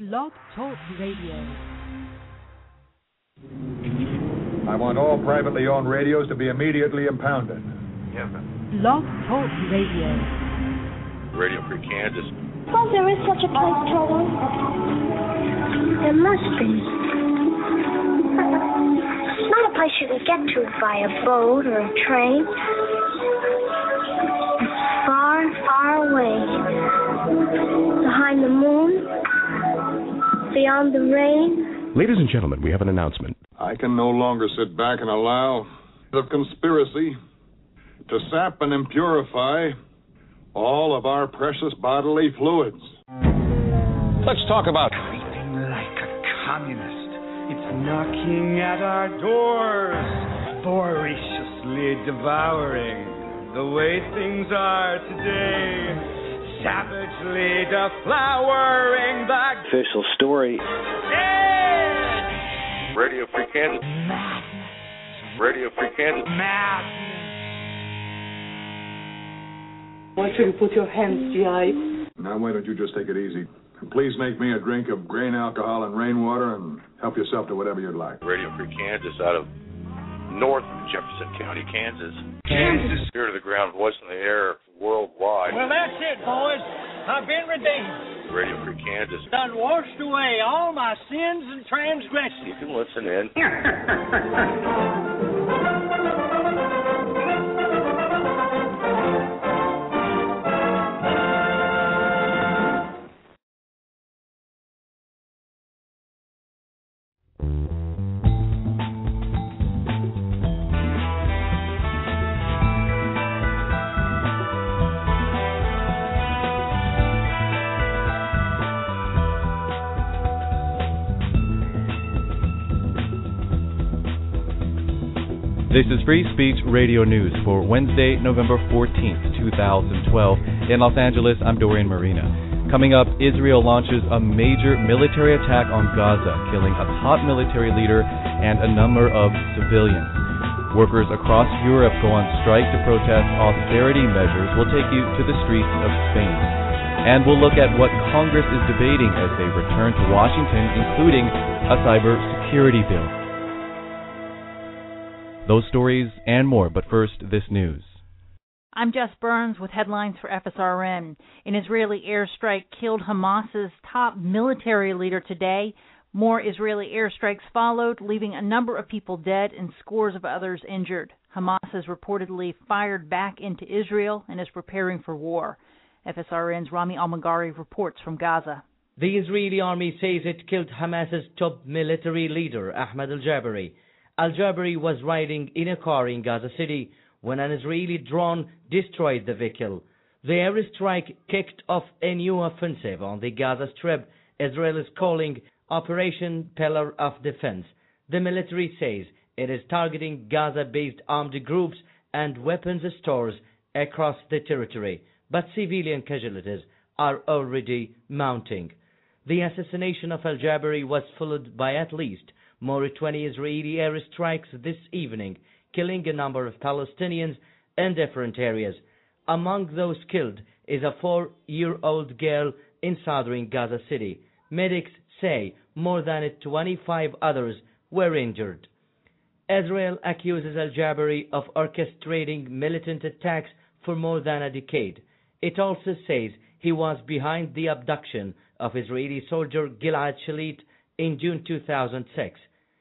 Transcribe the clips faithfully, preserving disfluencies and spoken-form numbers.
Blog Talk Radio. I want all privately owned radios to be immediately impounded. Yes, sir. Blog Talk Radio. Radio Free Kansas. Oh, there is such a place, Toto. There must be. It's not a place you can get to by a boat or a train. It's far, far away. Behind the moon. Beyond the rain. Ladies and gentlemen, we have an announcement. I can no longer sit back and allow the conspiracy to sap and impurify all of our precious bodily fluids. Let's talk about creeping like a communist. It's knocking at our doors, voraciously devouring the way things are today. Savagely deflowering the official story. Edge. Radio Free Kansas. Madness. Radio Free Kansas. Madness. Why should you put your hands, G I? Now, why don't you just take it easy? Please make me a drink of grain alcohol and rainwater and help yourself to whatever you'd like. Radio Free Kansas out of North Jefferson County, Kansas. Kansas. Spirit of the ground, voice in the air, worldwide. Well, that's it, boys. I've been redeemed. Radio Free Kansas. Done washed away all my sins and transgressions. You can listen in. This is Free Speech Radio News for Wednesday, November fourteenth, twenty twelve. In Los Angeles, I'm Dorian Marina. Coming up, Israel launches a major military attack on Gaza, killing a top military leader and a number of civilians. Workers across Europe go on strike to protest austerity measures. We'll take you to the streets of Spain. And we'll look at what Congress is debating as they return to Washington, including a cybersecurity bill. Those stories and more, but first, this news. I'm Jess Burns with headlines for F S R N. An Israeli airstrike killed Hamas's top military leader today. More Israeli airstrikes followed, leaving a number of people dead and scores of others injured. Hamas has reportedly fired back into Israel and is preparing for war. F S R N's Rami Almagari reports from Gaza. The Israeli army says it killed Hamas's top military leader, Ahmad al-Jabari. Al-Jabari was riding in a car in Gaza City when an Israeli drone destroyed the vehicle. The airstrike kicked off a new offensive on the Gaza Strip Israel is calling Operation Pillar of Defense. The military says it is targeting Gaza-based armed groups and weapons stores across the territory, but civilian casualties are already mounting. The assassination of Al-Jabari was followed by at least more twenty Israeli airstrikes this evening, killing a number of Palestinians in different areas. Among those killed is a four-year-old girl in southern Gaza City. Medics say more than twenty-five others were injured. Israel accuses Al-Jabari of orchestrating militant attacks for more than a decade. It also says he was behind the abduction of Israeli soldier Gilad Shalit in June two thousand six.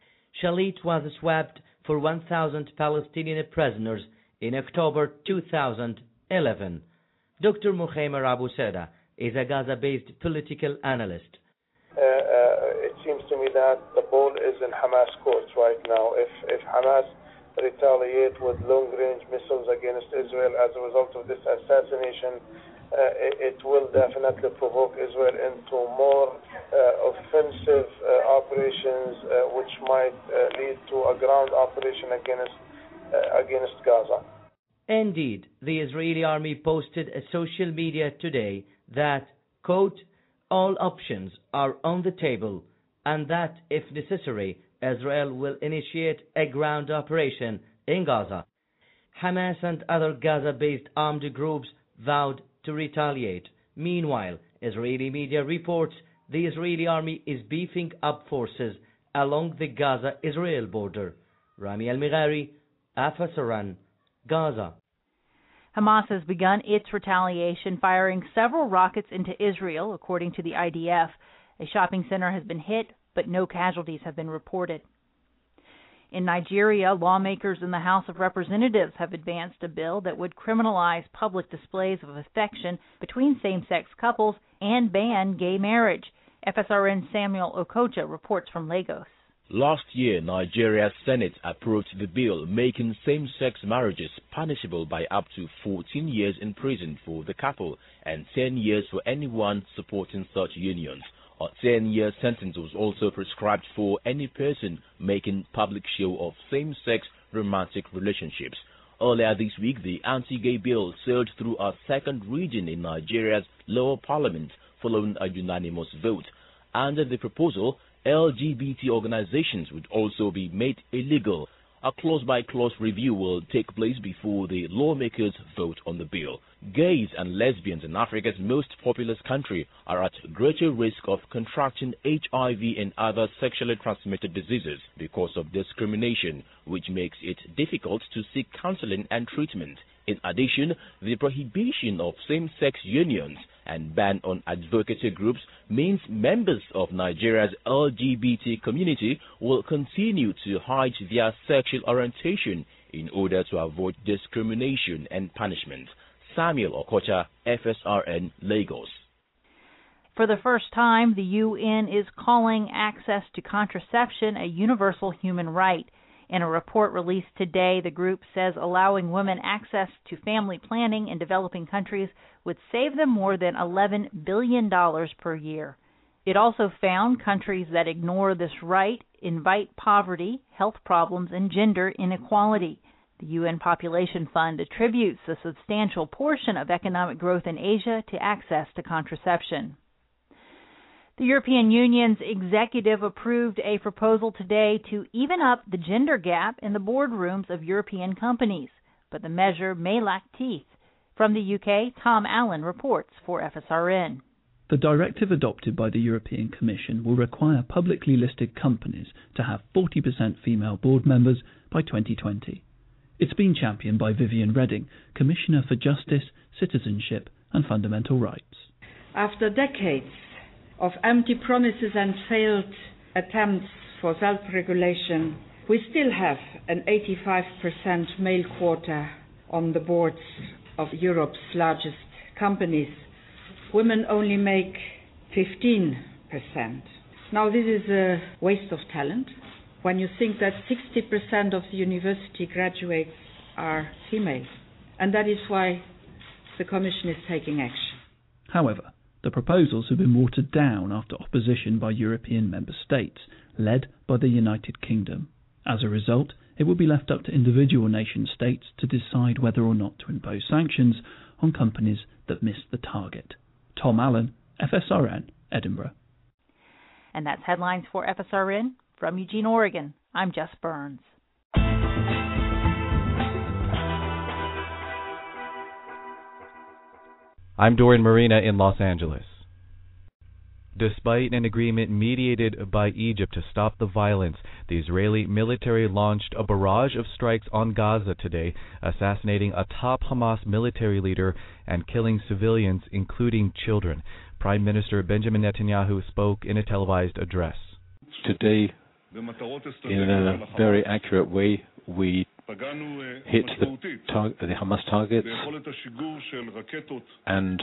Shalit was swapped for one thousand Palestinian prisoners in October two thousand eleven. Doctor Mukhamer Abu Seda is a Gaza-based political analyst. Uh, uh, it seems to me that the ball is in Hamas court right now. If, if Hamas retaliate with long-range missiles against Israel as a result of this assassination, uh, it, it will definitely provoke Israel into more uh, offensive uh, operations, uh, which might uh, lead to a ground operation against uh, against Gaza. Indeed, the Israeli army posted a social media today that, quote, all options are on the table and that, if necessary, Israel will initiate a ground operation in Gaza. Hamas and other Gaza-based armed groups vowed to retaliate. Meanwhile, Israeli media reports the Israeli army is beefing up forces along the Gaza-Israel border. Rami Al-Mighari, F S R N, Gaza. Hamas has begun its retaliation, firing several rockets into Israel, according to the I D F. A shopping center has been hit, but no casualties have been reported. In Nigeria, lawmakers in the House of Representatives have advanced a bill that would criminalize public displays of affection between same-sex couples and ban gay marriage. F S R N's Samuel Okocha reports from Lagos. Last year, Nigeria's Senate approved the bill making same-sex marriages punishable by up to fourteen years in prison for the couple and ten years for anyone supporting such unions. A ten-year sentence was also prescribed for any person making public show of same-sex romantic relationships. Earlier this week, the anti-gay bill sailed through a second reading in Nigeria's lower parliament following a unanimous vote. Under the proposal, L G B T organizations would also be made illegal. A clause-by-clause review will take place before the lawmakers vote on the bill. Gays and lesbians in Africa's most populous country are at greater risk of contracting H I V and other sexually transmitted diseases because of discrimination, which makes it difficult to seek counseling and treatment. In addition, the prohibition of same-sex unions and ban on advocacy groups means members of Nigeria's L G B T community will continue to hide their sexual orientation in order to avoid discrimination and punishment. Samuel Okocha, F S R N, Lagos. For the first time, the U N is calling access to contraception a universal human right. In a report released today, the group says allowing women access to family planning in developing countries would save them more than eleven billion dollars per year. It also found countries that ignore this right invite poverty, health problems, and gender inequality. The U N Population Fund attributes a substantial portion of economic growth in Asia to access to contraception. The European Union's executive approved a proposal today to even up the gender gap in the boardrooms of European companies, but the measure may lack teeth. From the U K, Tom Allen reports for F S R N. The directive adopted by the European Commission will require publicly listed companies to have forty percent female board members by twenty twenty. It's been championed by Viviane Reding, Commissioner for Justice, Citizenship and Fundamental Rights. After decades of empty promises and failed attempts for self-regulation, we still have an eighty-five percent male quota on the boards of Europe's largest companies. Women only make fifteen percent. Now this is a waste of talent when you think that sixty percent of the university graduates are female. And that is why the Commission is taking action. However, the proposals have been watered down after opposition by European member states, led by the United Kingdom. As a result, it will be left up to individual nation states to decide whether or not to impose sanctions on companies that miss the target. Tom Allen, F S R N, Edinburgh. And that's headlines for F S R N. From Eugene, Oregon, I'm Jess Burns. I'm Dorian Marina in Los Angeles. Despite an agreement mediated by Egypt to stop the violence, the Israeli military launched a barrage of strikes on Gaza today, assassinating a top Hamas military leader and killing civilians, including children. Prime Minister Benjamin Netanyahu spoke in a televised address. Today, in a very accurate way, we hit the, tar- the Hamas targets and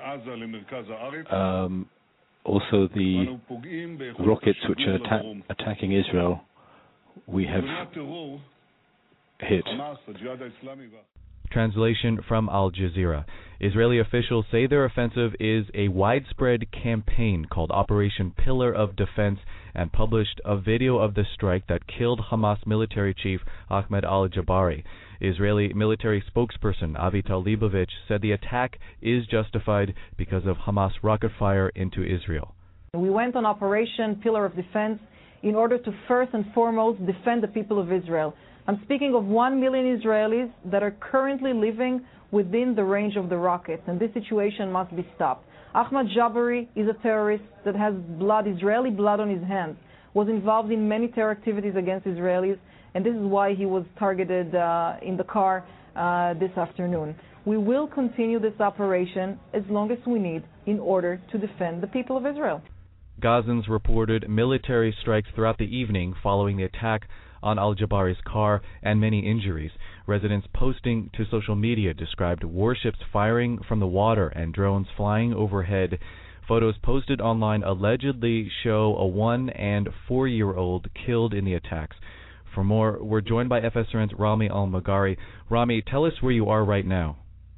um, also the rockets which are atta- attacking Israel, we have hit. Translation from Al Jazeera. Israeli officials say their offensive is a widespread campaign called Operation Pillar of Defense and published a video of the strike that killed Hamas military chief Ahmed al-Jabari. Israeli military spokesperson Avital Leibovich said the attack is justified because of Hamas rocket fire into Israel. We went on Operation Pillar of Defense in order to first and foremost defend the people of Israel. I'm speaking of one million Israelis that are currently living within the range of the rockets, and this situation must be stopped. Ahmad Jabari is a terrorist that has blood, Israeli blood on his hands, was involved in many terror activities against Israelis, and this is why he was targeted uh, in the car uh, this afternoon. We will continue this operation as long as we need in order to defend the people of Israel. Gazans reported military strikes throughout the evening following the attack on al-Jabari's car and many injuries. Residents posting to social media described warships firing from the water and drones flying overhead. Photos posted online allegedly show a one- and four-year-old killed in the attacks. For more, we're joined by F S R N's Rami Al-Magari. Rami, tell us where you are right now.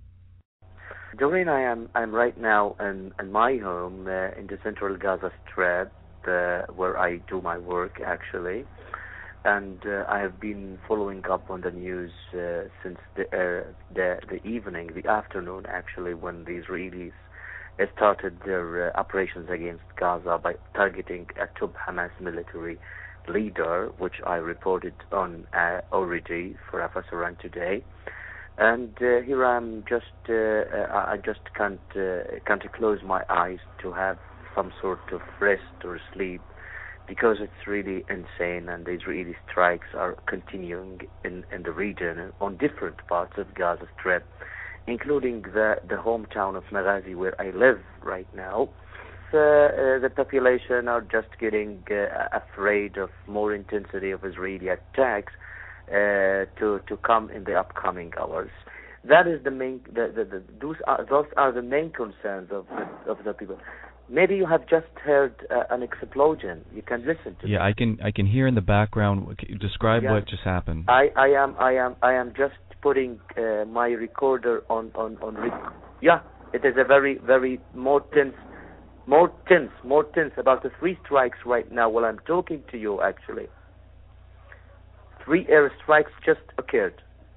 Doreen, I am I'm right now in, in my home uh, in the central Gaza Strip, uh, where I do my work, actually. And uh, I have been following up on the news uh, since the, uh, the the evening, the afternoon, actually, when the Israelis started their uh, operations against Gaza by targeting a top Hamas military leader, which I reported on uh, already for F S R N today. And uh, here I'm just, uh, uh, I just can't uh, can't close my eyes to have some sort of rest or sleep, because it's really insane, and the Israeli strikes are continuing in, in the region on different parts of Gaza Strip, including the, the hometown of Maghazi, where I live right now. Uh, uh, the population are just getting uh, afraid of more intensity of Israeli attacks uh, to to come in the upcoming hours. That is the main. The, the, the, those are those are the main concerns of the, of the people. Maybe you have just heard uh, an explosion. You can listen to. Yeah, it. I can I can hear in the background. Describe yeah. what just happened. I, I am I am I am just putting uh, my recorder on on on. Rec- yeah, it is a very very more tense, more tense, more tense. About the three strikes right now while I'm talking to you. Actually, three air strikes just occurred.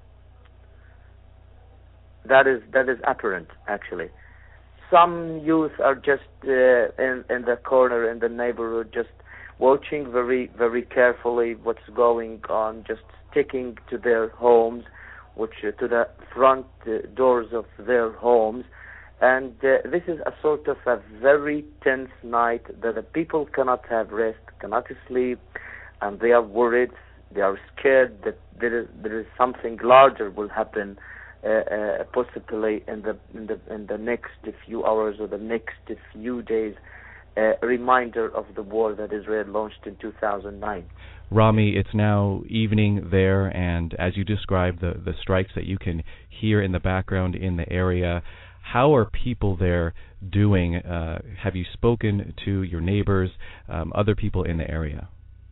That is that is apparent, actually. Some youth are just uh, in in the corner in the neighborhood, just watching very very carefully what's going on, just sticking to their homes, which uh, to the front uh, doors of their homes, and uh, this is a sort of a very tense night that the people cannot have rest, cannot sleep, and they are worried, they are scared that there is there is something larger will happen. Uh, uh, possibly in the in the in the next few hours or the next few days, uh, a reminder of the war that Israel launched in two thousand nine. Rami, it's now evening there, and as you described, the the strikes that you can hear in the background in the area. How are people there doing? Uh, have you spoken to your neighbors, um, other people in the area?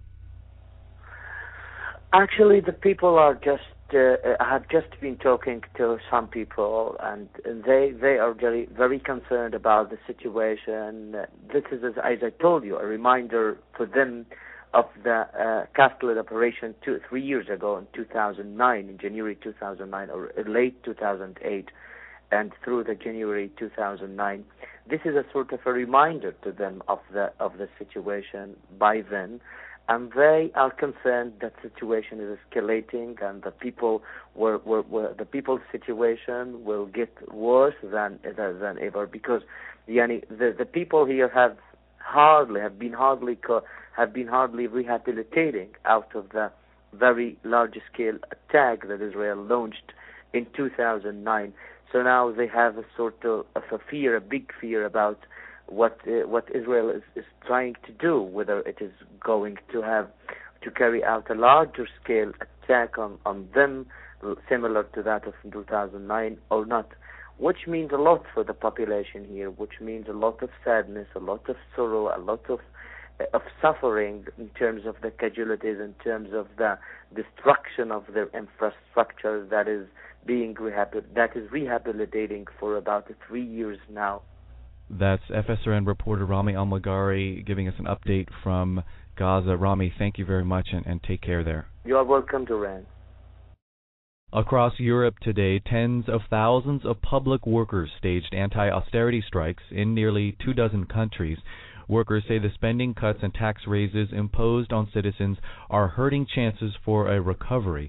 Actually, the people are just. Uh, I have just been talking to some people, and they they are very very concerned about the situation. Uh, this is, as, as I told you, a reminder for them of the uh, Castle operation two, three years ago in two thousand nine, in January two thousand nine, or late two thousand eight, and through the January two thousand nine. This is a sort of a reminder to them of the of the situation by then. And they are concerned that situation is escalating, and the people were, were, were the people's situation will get worse than than ever, because yani, the the people here have hardly have been hardly co- have been hardly rehabilitating out of the very large scale attack that Israel launched in two thousand nine. So now they have a sort of, of a fear, a big fear about what uh, what Israel is, is trying to do, whether it is going to have to carry out a larger scale attack on, on them, similar to that of two thousand nine or not, which means a lot for the population here, which means a lot of sadness, a lot of sorrow, a lot of uh, of suffering in terms of the casualties, in terms of the destruction of their infrastructure that is being rehabil- that is rehabilitating for about three years now. That's F S R N reporter Rami Al-Magari giving us an update from Gaza. Rami, thank you very much, and, and take care there. You are welcome, Duran. Across Europe today, tens of thousands of public workers staged anti-austerity strikes in nearly two dozen countries. Workers say the spending cuts and tax raises imposed on citizens are hurting chances for a recovery.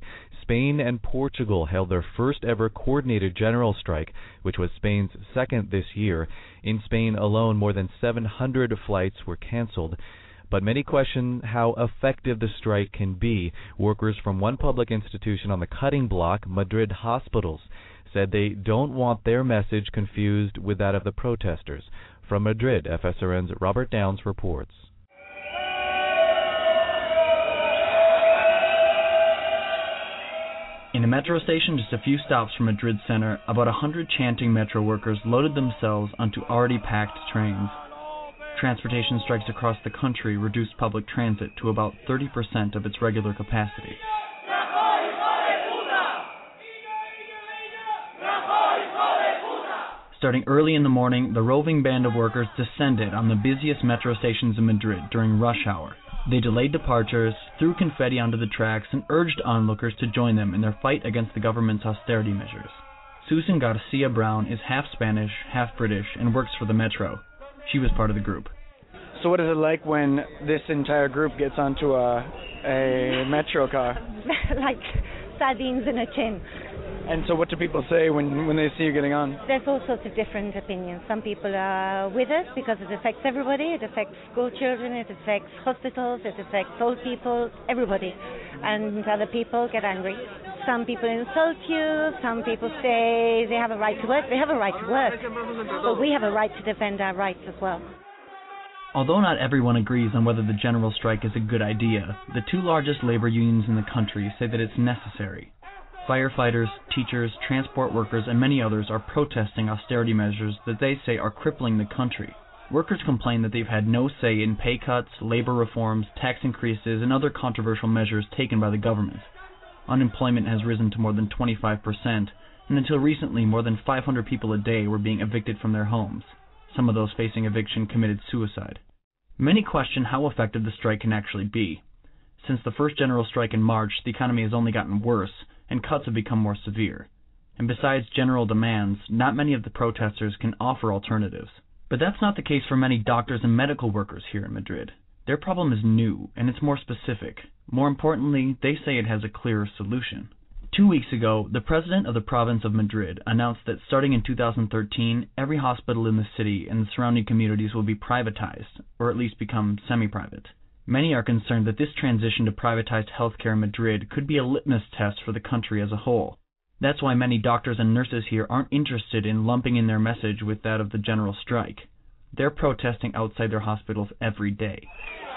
Spain and Portugal held their first ever coordinated general strike, which was Spain's second this year. In Spain alone, more than seven hundred flights were canceled. But many question how effective the strike can be. Workers from one public institution on the cutting block, Madrid Hospitals, said they don't want their message confused with that of the protesters. From Madrid, F S R N's Robert Downs reports. In a metro station just a few stops from Madrid center, about a hundred chanting metro workers loaded themselves onto already packed trains. Transportation strikes across the country reduced public transit to about thirty percent of its regular capacity. Starting early in the morning, the roving band of workers descended on the busiest metro stations in Madrid during rush hour. They delayed departures, threw confetti onto the tracks, and urged onlookers to join them in their fight against the government's austerity measures. Susan Garcia Brown is half Spanish, half British, and works for the Metro. She was part of the group. So what is it like when this entire group gets onto a, a Metro car? Like sardines in a tin. And so what do people say when, when they see you getting on? There's all sorts of different opinions. Some people are with us because it affects everybody. It affects school children, it affects hospitals, it affects old people, everybody. And other people get angry. Some people insult you, some people say they have a right to work. They have a right to work. But we have a right to defend our rights as well. Although not everyone agrees on whether the general strike is a good idea, the two largest labor unions in the country say that it's necessary. Firefighters, teachers, transport workers, and many others are protesting austerity measures that they say are crippling the country. Workers complain that they've had no say in pay cuts, labor reforms, tax increases, and other controversial measures taken by the government. Unemployment has risen to more than twenty-five percent, and until recently more than five hundred people a day were being evicted from their homes. Some of those facing eviction committed suicide. Many question how effective the strike can actually be. Since the first general strike in March, the economy has only gotten worse, and cuts have become more severe. And besides general demands, not many of the protesters can offer alternatives. But that's not the case for many doctors and medical workers here in Madrid. Their problem is new, and it's more specific. More importantly, they say it has a clearer solution. Two weeks ago, the president of the province of Madrid announced that starting in two thousand thirteen, every hospital in the city and the surrounding communities will be privatized, or at least become semi-private. Many are concerned that this transition to privatized healthcare in Madrid could be a litmus test for the country as a whole. That's why many doctors and nurses here aren't interested in lumping in their message with that of the general strike. They're protesting outside their hospitals every day.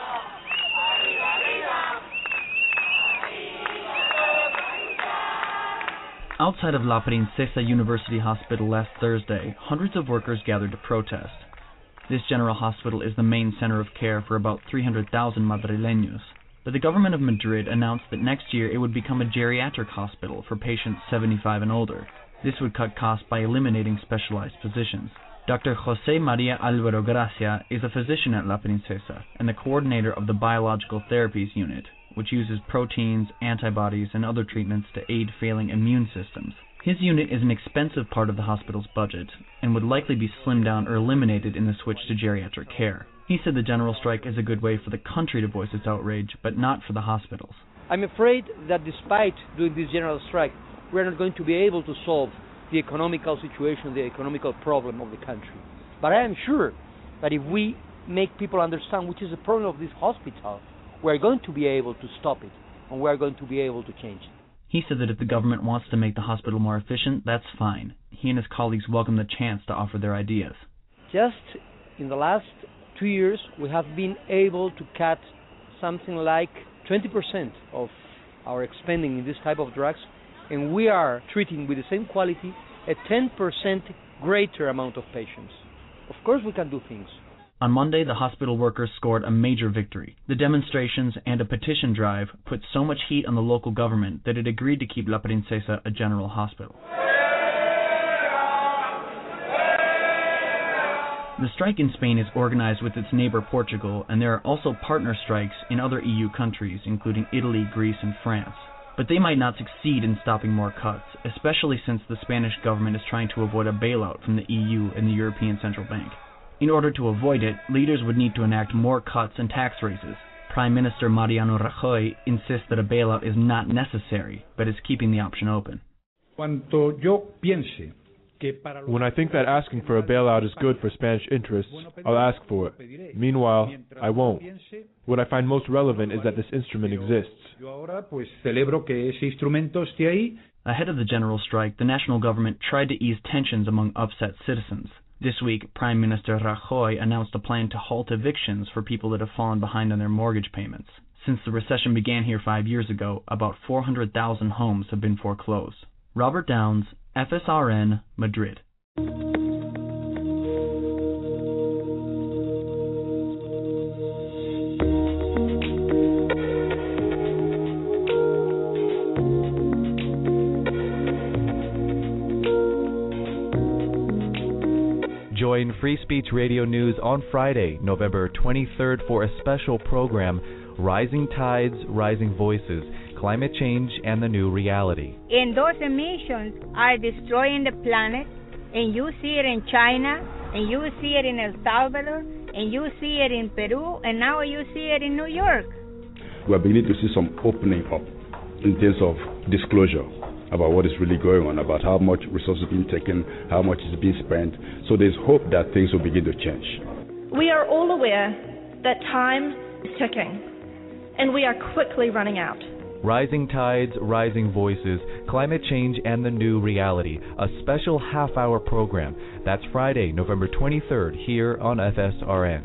Outside of La Princesa University Hospital last Thursday, hundreds of workers gathered to protest. This general hospital is the main center of care for about three hundred thousand Madrileños. But the government of Madrid announced that next year it would become a geriatric hospital for patients seventy-five and older. This would cut costs by eliminating specialized positions. Doctor José María Álvaro Gracia is a physician at La Princesa and the coordinator of the Biological Therapies Unit, which uses proteins, antibodies, and other treatments to aid failing immune systems. His unit is an expensive part of the hospital's budget and would likely be slimmed down or eliminated in the switch to geriatric care. He said the general strike is a good way for the country to voice its outrage, but not for the hospitals. I'm afraid that despite doing this general strike, we're not going to be able to solve the economical situation, the economical problem of the country. But I am sure that if we make people understand which is the problem of this hospital, we're going to be able to stop it, and we're going to be able to change it. He said that if the government wants to make the hospital more efficient, that's fine. He and his colleagues welcome the chance to offer their ideas. Just in the last two years, we have been able to cut something like twenty percent of our expending in this type of drugs, and we are treating with the same quality a ten percent greater amount of patients. Of course we can do things. On Monday, the hospital workers scored a major victory. The demonstrations and a petition drive put so much heat on the local government that it agreed to keep La Princesa a general hospital. The strike in Spain is organized with its neighbor Portugal, and there are also partner strikes in other E U countries, including Italy, Greece, and France. But they might not succeed in stopping more cuts, especially since the Spanish government is trying to avoid a bailout from the E U and the European Central Bank. In order to avoid it, leaders would need to enact more cuts and tax raises. Prime Minister Mariano Rajoy insists that a bailout is not necessary, but is keeping the option open. When I think that asking for a bailout is good for Spanish interests, I'll ask for it. Meanwhile, I won't. What I find most relevant is that this instrument exists. Ahead of the general strike, the national government tried to ease tensions among upset citizens. This week, Prime Minister Rajoy announced a plan to halt evictions for people that have fallen behind on their mortgage payments. Since the recession began here five years ago, about four hundred thousand homes have been foreclosed. Robert Downs, F S R N, Madrid. Join Free Speech Radio News on Friday, November twenty-third for a special program, Rising Tides, Rising Voices, Climate Change and the New Reality. And those emissions are destroying the planet, and you see it in China, and you see it in El Salvador, and you see it in Peru, and now you see it in New York. We are beginning to see some opening up in terms of disclosure about what is really going on, about how much resources are being taken, how much is being spent. So there's hope that things will begin to change. We are all aware that time is ticking, and we are quickly running out. Rising Tides, Rising Voices, Climate Change and the New Reality, a special half-hour program. That's Friday, November twenty-third, here on F S R N.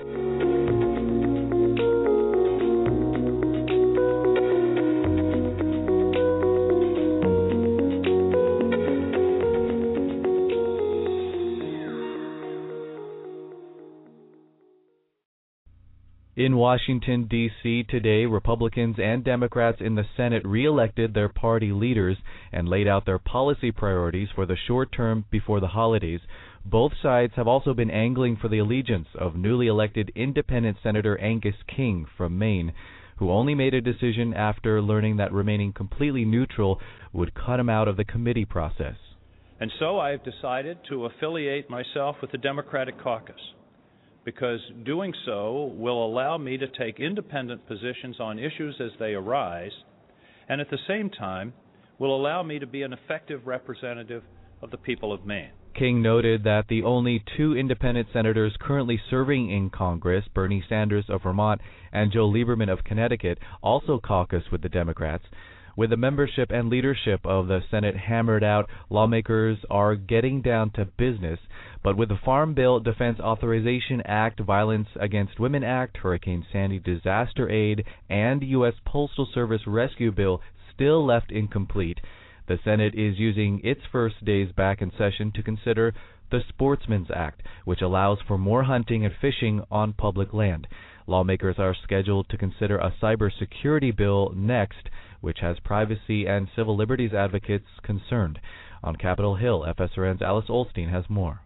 In Washington, D C today, Republicans and Democrats in the Senate re-elected their party leaders and laid out their policy priorities for the short term before the holidays. Both sides have also been angling for the allegiance of newly elected independent Senator Angus King from Maine, who only made a decision after learning that remaining completely neutral would cut him out of the committee process. And so I have decided to affiliate myself with the Democratic caucus, because doing so will allow me to take independent positions on issues as they arise, and at the same time will allow me to be an effective representative of the people of Maine. King noted that the only two independent senators currently serving in Congress, Bernie Sanders of Vermont and Joe Lieberman of Connecticut, also caucus with the Democrats. With the membership and leadership of the Senate hammered out, lawmakers are getting down to business. But with the Farm Bill, Defense Authorization Act, Violence Against Women Act, Hurricane Sandy disaster aid, and U S Postal Service rescue bill still left incomplete, the Senate is using its first days back in session to consider the Sportsman's Act, which allows for more hunting and fishing on public land. Lawmakers are scheduled to consider a cybersecurity bill next, which has privacy and civil liberties advocates concerned. On Capitol Hill, F S R N's Alice Olstein has more.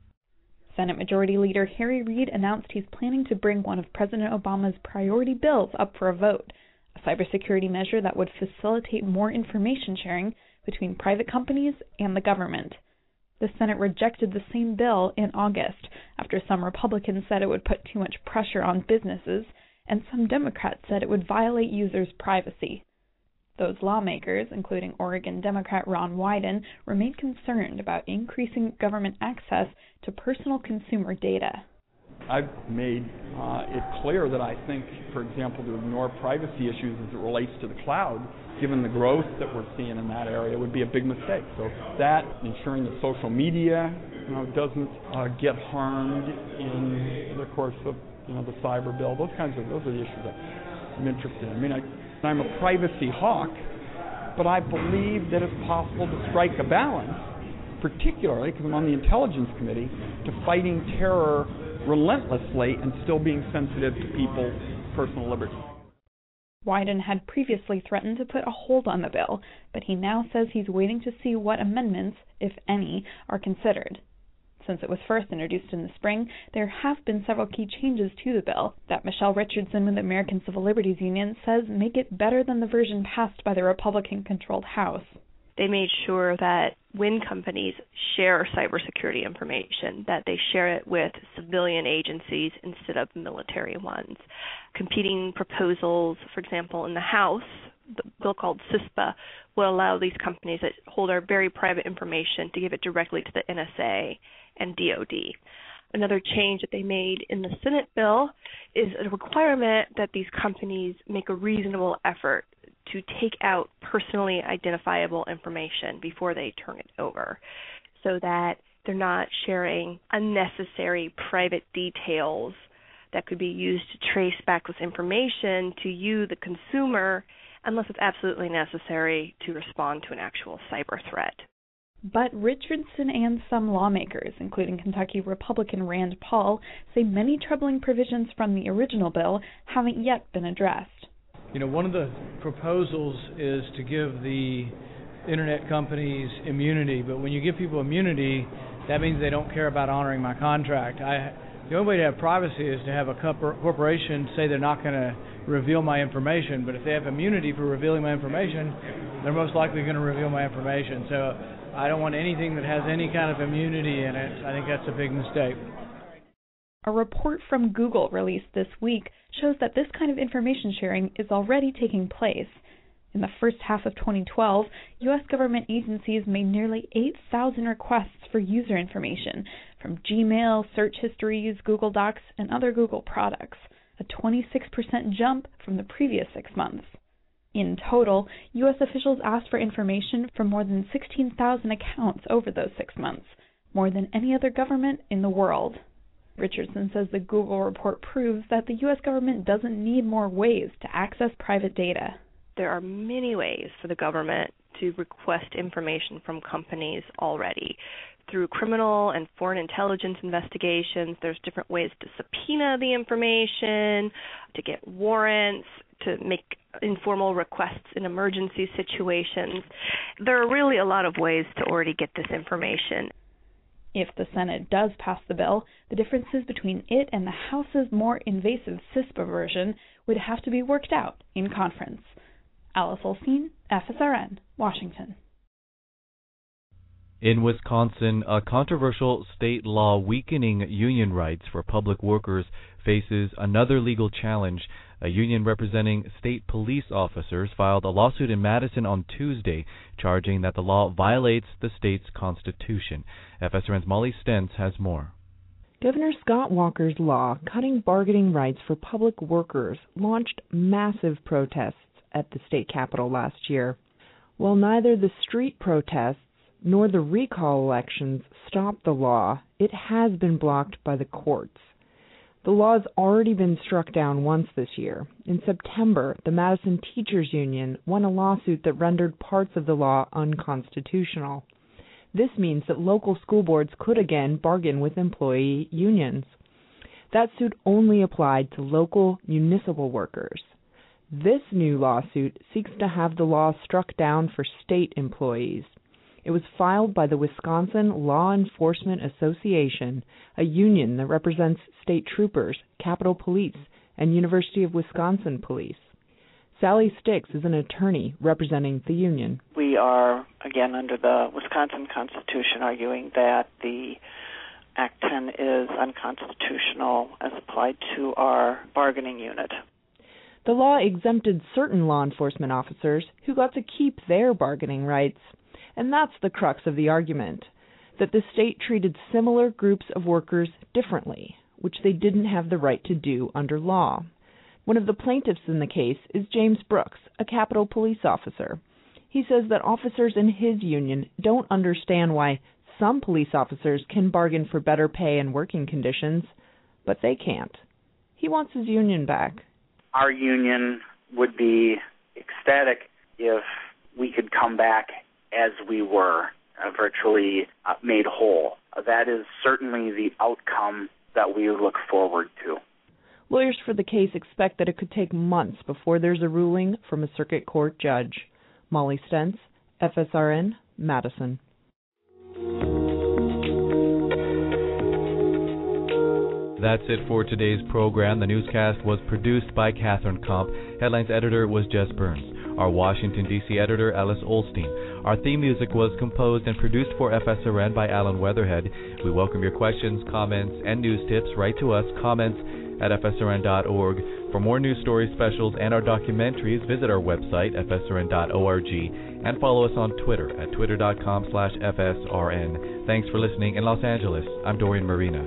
Senate Majority Leader Harry Reid announced he's planning to bring one of President Obama's priority bills up for a vote, a cybersecurity measure that would facilitate more information sharing between private companies and the government. The Senate rejected the same bill in August after some Republicans said it would put too much pressure on businesses, and some Democrats said it would violate users' privacy. Those lawmakers, including Oregon Democrat Ron Wyden, remain concerned about increasing government access to personal consumer data. I've made uh, it clear that I think, for example, to ignore privacy issues as it relates to the cloud, given the growth that we're seeing in that area, would be a big mistake. So that, ensuring that social media, you know, doesn't uh, get harmed in the course of, you know, the cyber bill, those kinds of, those are the issues that I'm interested in. I mean, I, I'm a privacy hawk, but I believe that it's possible to strike a balance, particularly because I'm on the Intelligence Committee, to fighting terror relentlessly and still being sensitive to people's personal liberty. Wyden had previously threatened to put a hold on the bill, but he now says he's waiting to see what amendments, if any, are considered. Since it was first introduced in the spring, there have been several key changes to the bill that Michelle Richardson with the American Civil Liberties Union says make it better than the version passed by the Republican-controlled House. they made sure that when companies share cybersecurity information, that they share it with civilian agencies instead of military ones. Competing proposals, for example, in the House, the bill called CISPA, will allow these companies that hold our very private information to give it directly to the N S A and D O D. Another change that they made in the Senate bill is a requirement that these companies make a reasonable effort to take out personally identifiable information before they turn it over, so that they're not sharing unnecessary private details that could be used to trace back this information to you, the consumer, unless it's absolutely necessary to respond to an actual cyber threat. But Richardson and some lawmakers, including Kentucky Republican Rand Paul, say many troubling provisions from the original bill haven't yet been addressed. You know, one of the proposals is to give the internet companies immunity, but when you give people immunity, that means they don't care about honoring my contract. I, the only way to have privacy is to have a corporation say they're not going to reveal my information, but if they have immunity for revealing my information, they're most likely going to reveal my information. So I don't want anything that has any kind of immunity in it. I think that's a big mistake. A report from Google released this week shows that this kind of information sharing is already taking place. In the first half of twenty twelve, U S government agencies made nearly eight thousand requests for user information from Gmail, search histories, Google Docs, and other Google products, a twenty-six percent jump from the previous six months. In total, U S officials asked for information from more than sixteen thousand accounts over those six months, more than any other government in the world. Richardson says the Google report proves that the U S government doesn't need more ways to access private data. There are many ways for the government to request information from companies already. Through criminal and foreign intelligence investigations, there's different ways to subpoena the information, to get warrants, to make informal requests in emergency situations. There are really a lot of ways to already get this information. If the Senate does pass the bill, the differences between it and the House's more invasive CISPA version would have to be worked out in conference. Alice Olstein, F S R N, Washington. In Wisconsin, a controversial state law weakening union rights for public workers faces another legal challenge. A union representing state police officers filed a lawsuit in Madison on Tuesday, charging that the law violates the state's constitution. F S R N's Molly Stentz has more. Governor Scott Walker's law cutting bargaining rights for public workers launched massive protests at the state capitol last year. While neither the street protests nor the recall elections stopped the law, it has been blocked by the courts. The law has already been struck down once this year. In September, the Madison Teachers Union won a lawsuit that rendered parts of the law unconstitutional. This means that local school boards could again bargain with employee unions. That suit only applied to local municipal workers. This new lawsuit seeks to have the law struck down for state employees. It was filed by the Wisconsin Law Enforcement Association, a union that represents state troopers, Capitol Police, and University of Wisconsin Police. Sally Sticks is an attorney representing the union. We are, again, under the Wisconsin Constitution, arguing that the Act ten is unconstitutional as applied to our bargaining unit. The law exempted certain law enforcement officers who got to keep their bargaining rights. And that's the crux of the argument, that the state treated similar groups of workers differently, which they didn't have the right to do under law. One of the plaintiffs in the case is James Brooks, a Capitol Police officer. He says that officers in his union don't understand why some police officers can bargain for better pay and working conditions, but they can't. He wants his union back. Our union would be ecstatic if we could come back as we were, uh, virtually uh, made whole. Uh, that is certainly the outcome that we look forward to. Lawyers for the case expect that it could take months before there's a ruling from a circuit court judge. Molly Stentz, F S R N, Madison. That's it for today's program. The newscast was produced by Catherine Komp. Headlines editor was Jess Burns. Our Washington, D C editor, Alice Olstein. Our theme music was composed and produced for F S R N by Alan Weatherhead. We welcome your questions, comments, and news tips. Write to us, comments at F S R N dot org. For more news stories, specials, and our documentaries, visit our website, F S R N dot org, and follow us on Twitter at twitter dot com slash F S R N. Thanks for listening. In Los Angeles, I'm Dorian Marina.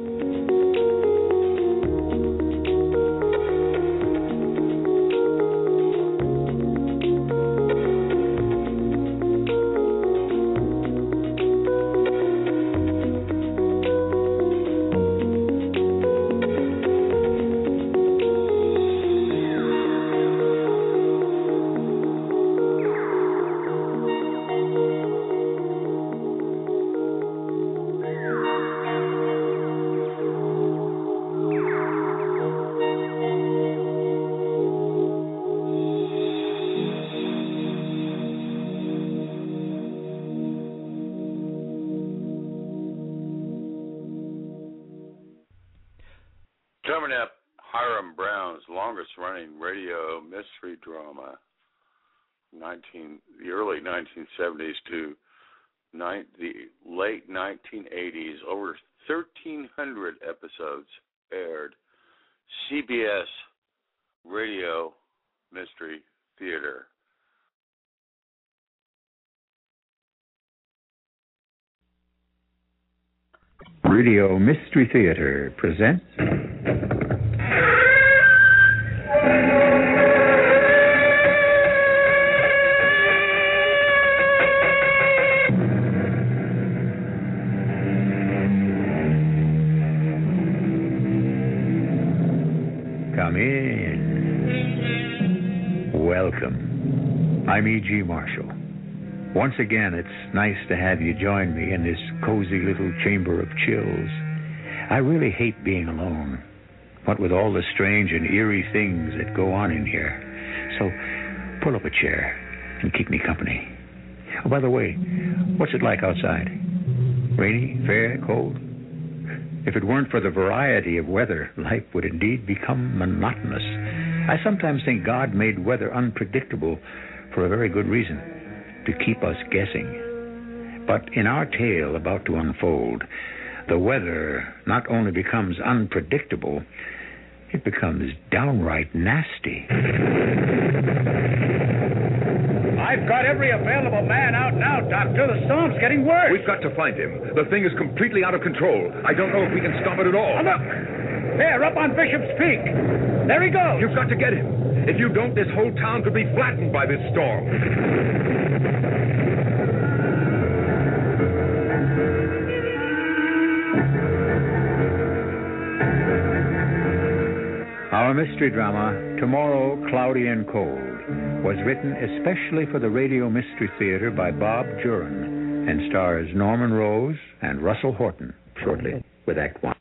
Coming up, Hiram Brown's longest-running radio mystery drama, nineteen the early nineteen seventies to ni- the late nineteen eighties. Over thirteen hundred episodes aired. C B S Radio Mystery Theater. Radio Mystery Theater presents Come in. Welcome. I'm E G. Marshall. Once again, it's nice to have you join me in this cozy little chamber of chills. I really hate being alone, what with all the strange and eerie things that go on in here. So pull up a chair and keep me company. Oh, by the way, what's it like outside? Rainy, fair, cold? If it weren't for the variety of weather, life would indeed become monotonous. I sometimes think God made weather unpredictable for a very good reason. To keep us guessing. But in our tale about to unfold, the weather not only becomes unpredictable, it becomes downright nasty. I've got every available man out now, Doctor. The storm's getting worse. We've got to find him. The thing is completely out of control. I don't know if we can stop it at all. Oh, look! There, up on Bishop's Peak. There he goes. You've got to get him. If you don't, this whole town could be flattened by this storm. Our mystery drama, Tomorrow, Cloudy and Cold, was written especially for the Radio Mystery Theater by Bob Jurin and stars Norman Rose and Russell Horton, shortly with Act One.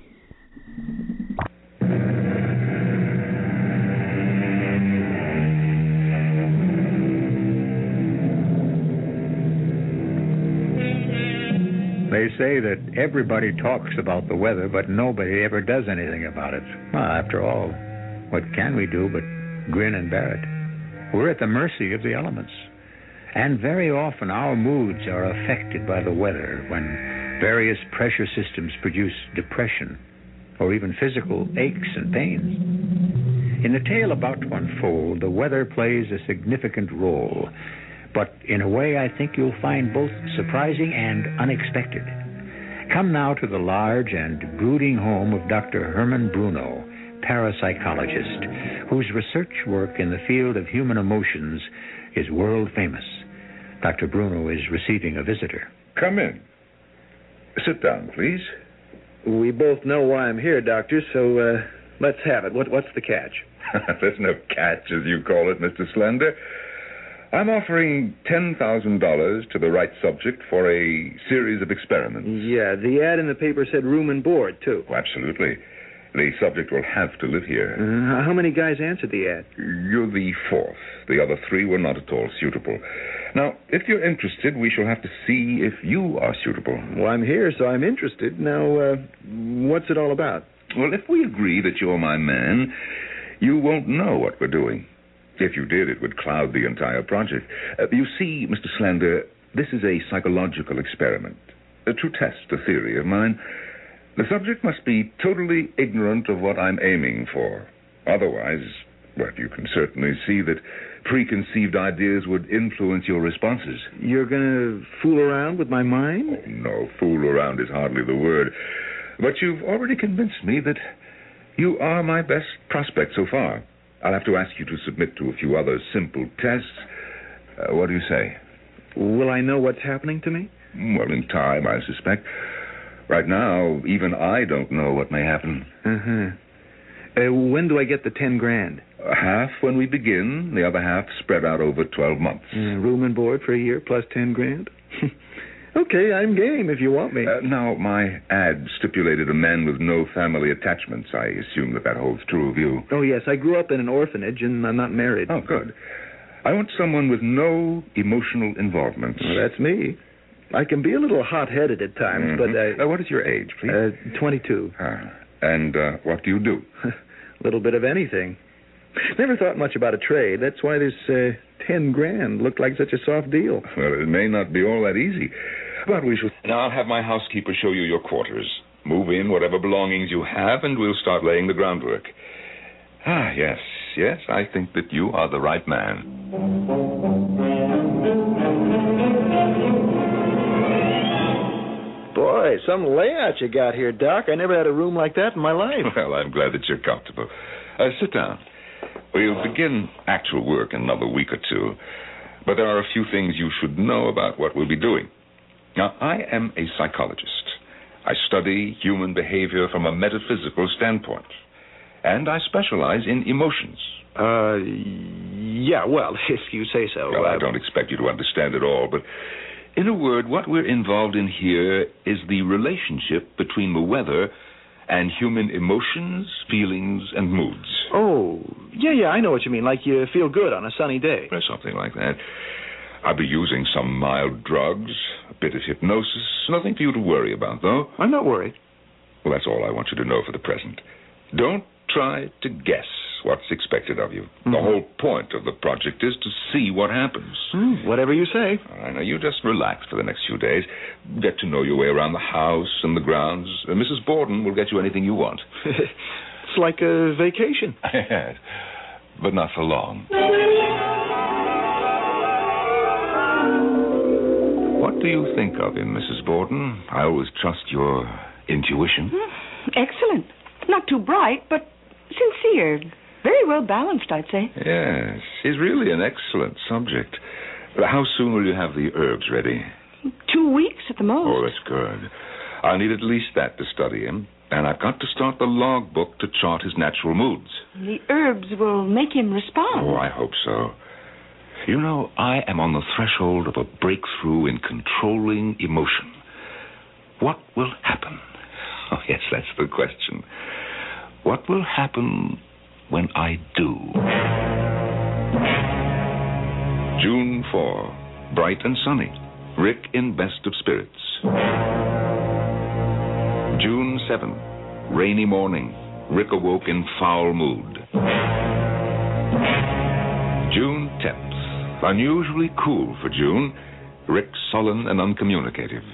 They say that everybody talks about the weather, but nobody ever does anything about it. Well, after all, what can we do but grin and bear it? We're at the mercy of the elements. And very often our moods are affected by the weather when various pressure systems produce depression or even physical aches and pains. In the tale about to unfold, the weather plays a significant role, but in a way I think you'll find both surprising and unexpected. Come now to the large and brooding home of Doctor Herman Bruno, parapsychologist, whose research work in the field of human emotions is world famous. Doctor Bruno is receiving a visitor. Come in. Sit down, please. We both know why I'm here, Doctor, so uh, let's have it. What, what's the catch? There's no catch, as you call it, Mister Slender. I'm offering ten thousand dollars to the right subject for a series of experiments. Yeah, the ad in the paper said room and board, too. Oh, absolutely. The subject will have to live here. Uh, how many guys answered the ad? You're the fourth. The other three were not at all suitable. Now, if you're interested, we shall have to see if you are suitable. Well, I'm here, so I'm interested. Now, uh, what's it all about? Well, if we agree that you're my man, you won't know what we're doing. If you did, it would cloud the entire project. Uh, you see, Mister Slender, this is a psychological experiment. Uh, to test a theory of mine, the subject must be totally ignorant of what I'm aiming for. Otherwise, well, you can certainly see that preconceived ideas would influence your responses. You're going to fool around with my mind? Oh, no, fool around is hardly the word. But you've already convinced me that you are my best prospect so far. I'll have to ask you to submit to a few other simple tests. Uh, what do you say? Will I know what's happening to me? Well, in time, I suspect. Right now, even I don't know what may happen. Uh-huh. Uh, when do I get the ten grand? Uh, half when we begin, the other half spread out over twelve months. Uh, room and board for a year plus ten grand? Okay, I'm game if you want me. Uh, now, my ad stipulated a man with no family attachments. I assume that that holds true of you. Oh, yes, I grew up in an orphanage and I'm not married. Oh, good. I want someone with no emotional involvement. Well, that's me. I can be a little hot-headed at times, mm-hmm. but... Uh, uh, what is your age, please? Uh, twenty-two. Ah. And uh, what do you do? A little bit of anything. Never thought much about a trade. That's why this uh, ten grand looked like such a soft deal. Well, it may not be all that easy. But we shall... Now I'll have my housekeeper show you your quarters. Move in whatever belongings you have, and we'll start laying the groundwork. Ah, yes, yes, I think that you are the right man. Boy, some layout you got here, Doc. I never had a room like that in my life. Well, I'm glad that you're comfortable. Uh, sit down. We'll begin actual work in another week or two. But there are a few things you should know about what we'll be doing. Now, I am a psychologist. I study human behavior from a metaphysical standpoint. And I specialize in emotions. Uh, yeah, well, if you say so. Well, uh, I don't expect you to understand it all, but in a word, what we're involved in here is the relationship between the weather and human emotions, feelings, and moods. Oh, yeah, yeah, I know what you mean. Like you feel good on a sunny day. Or something like that. I'll be using some mild drugs, a bit of hypnosis. Nothing for you to worry about, though. I'm not worried. Well, that's all I want you to know for the present. Don't try to guess what's expected of you. Mm-hmm. The whole point of the project is to see what happens. Mm, whatever you say. I know. You just relax for the next few days. Get to know your way around the house and the grounds. Uh, Missus Borden will get you anything you want. It's like a vacation. Yes, but not for long. What do you think of him, Missus Borden? I always trust your intuition. Mm, excellent. Not too bright, but sincere. Very well balanced, I'd say. Yes, he's really an excellent subject. How soon will you have the herbs ready? Two weeks at the most. Oh, that's good. I'll need at least that to study him. And I've got to start the logbook to chart his natural moods. The herbs will make him respond. Oh, I hope so. You know, I am on the threshold of a breakthrough in controlling emotion. What will happen? Oh, yes, that's the question. What will happen when I do? June fourth, bright and sunny. Rick in best of spirits. June seventh, rainy morning. Rick awoke in foul mood. June tenth, unusually cool for June. Rick sullen and uncommunicative.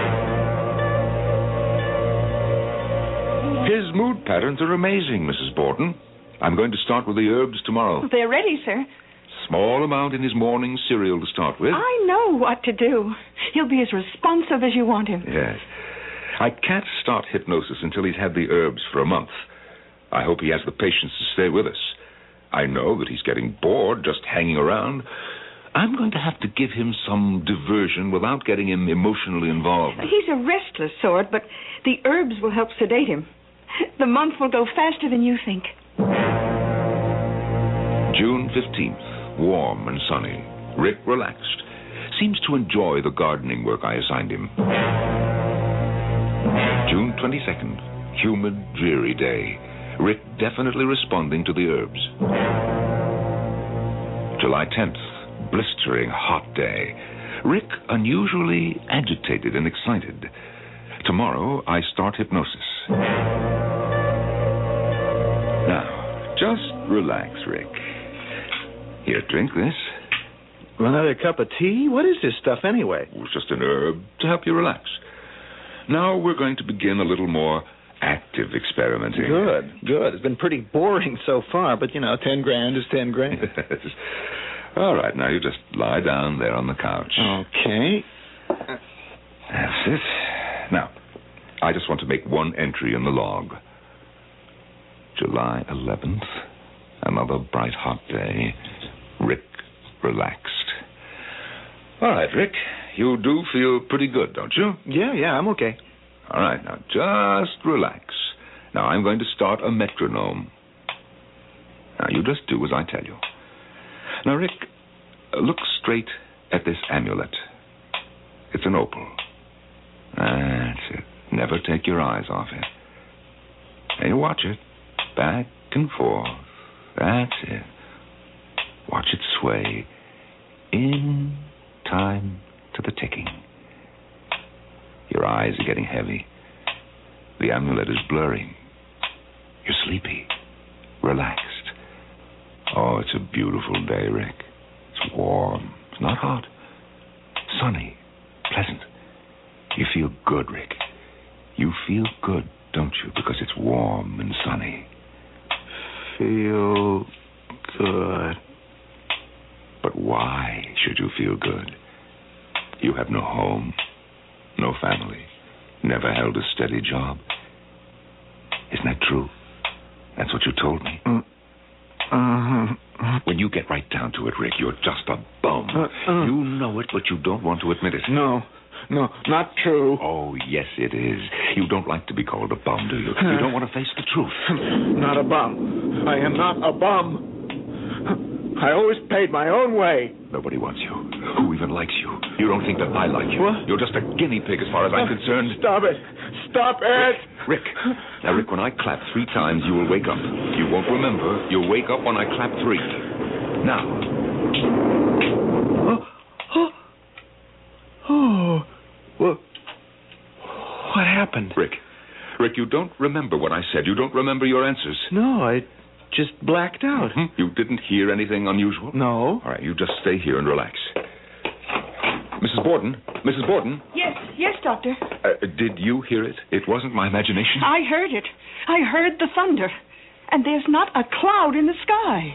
His mood patterns are amazing, Missus Borden. I'm going to start with the herbs tomorrow. They're ready, sir. Small amount in his morning cereal to start with. I know what to do. He'll be as responsive as you want him. Yes. I can't start hypnosis until he's had the herbs for a month. I hope he has the patience to stay with us. I know that he's getting bored just hanging around. I'm going to have to give him some diversion without getting him emotionally involved. He's a restless sort, but the herbs will help sedate him. The month will go faster than you think. June fifteenth, warm and sunny. Rick relaxed. Seems to enjoy the gardening work I assigned him. June twenty-second, humid, dreary day. Rick definitely responding to the herbs. July tenth, blistering hot day. Rick unusually agitated and excited. Tomorrow, I start hypnosis. Now, just relax, Rick. Here, drink this. Another cup of tea? What is this stuff anyway? Well, it's just an herb to help you relax. Now we're going to begin a little more active experimenting. Good, good. It's been pretty boring so far, but, you know, ten grand is ten grand. All right, now you just lie down there on the couch. Okay. That's it. Now, I just want to make one entry in the log. July eleventh, another bright hot day. Rick relaxed. All right, Rick, you do feel pretty good, don't you? Yeah, yeah, I'm okay. All right, now just relax. Now I'm going to start a metronome. Now you just do as I tell you. Now, Rick, look straight at this amulet. It's an opal. That's it. Never take your eyes off it. Now you watch it. Back and forth. That's it. Watch it sway in time to the ticking. Your eyes are getting heavy. The amulet is blurring. You're sleepy, relaxed. Oh, it's a beautiful day, Rick. It's warm. It's not hot. Sunny, pleasant. You feel good, Rick. You feel good, don't you? Because it's warm and sunny. Feel good. But why should you feel good? You have no home, no family, never held a steady job. Isn't that true? That's what you told me. Uh, uh, when you get right down to it, Rick, you're just a bum. Uh, uh, you know it, but you don't want to admit it. No, no, not true. Oh, yes, it is. You don't like to be called a bum, do you? You don't want to face the truth. Not a bum. I am not a bum. I always paid my own way. Nobody wants you. Who even likes you? You don't think that I like you. What? You're just a guinea pig as far as I'm concerned. Stop it. Stop it. Rick, Rick. Now, Rick, when I clap three times, you will wake up. You won't remember. You'll wake up when I clap three. Now. Oh. Oh. Oh. Well, what happened? Rick. Rick, you don't remember what I said. You don't remember your answers. No, I just blacked out. Mm-hmm. You didn't hear anything unusual? No. All right, you just stay here and relax. Missus Borden? Missus Borden? Yes, yes, Doctor. Uh, did you hear it? It wasn't my imagination. I heard it. I heard the thunder. And there's not a cloud in the sky.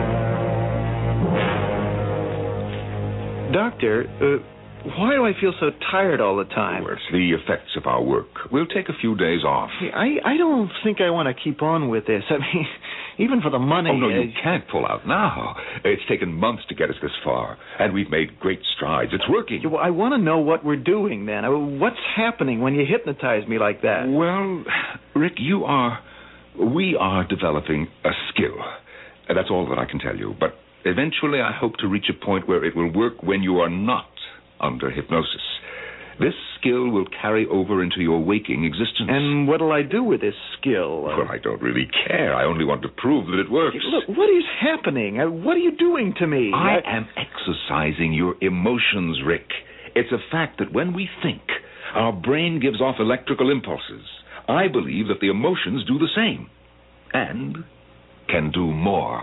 Doctor, uh, why do I feel so tired all the time? Well, it's the effects of our work. We'll take a few days off. Hey, I, I don't think I want to keep on with this. I mean, even for the money... Oh, no, you I... can't pull out now. It's taken months to get us this far, and we've made great strides. It's working. Well, I want to know what we're doing, then. What's happening when you hypnotize me like that? Well, Rick, you are... We are developing a skill. That's all that I can tell you. But eventually I hope to reach a point where it will work when you are not under hypnosis. This skill will carry over into your waking existence. And what'll I do with this skill? Well, I don't really care. I only want to prove that it works. Look, what is happening? What are you doing to me? I, I am exercising your emotions, Rick. It's a fact that when we think, our brain gives off electrical impulses. I believe that the emotions do the same. And can do more.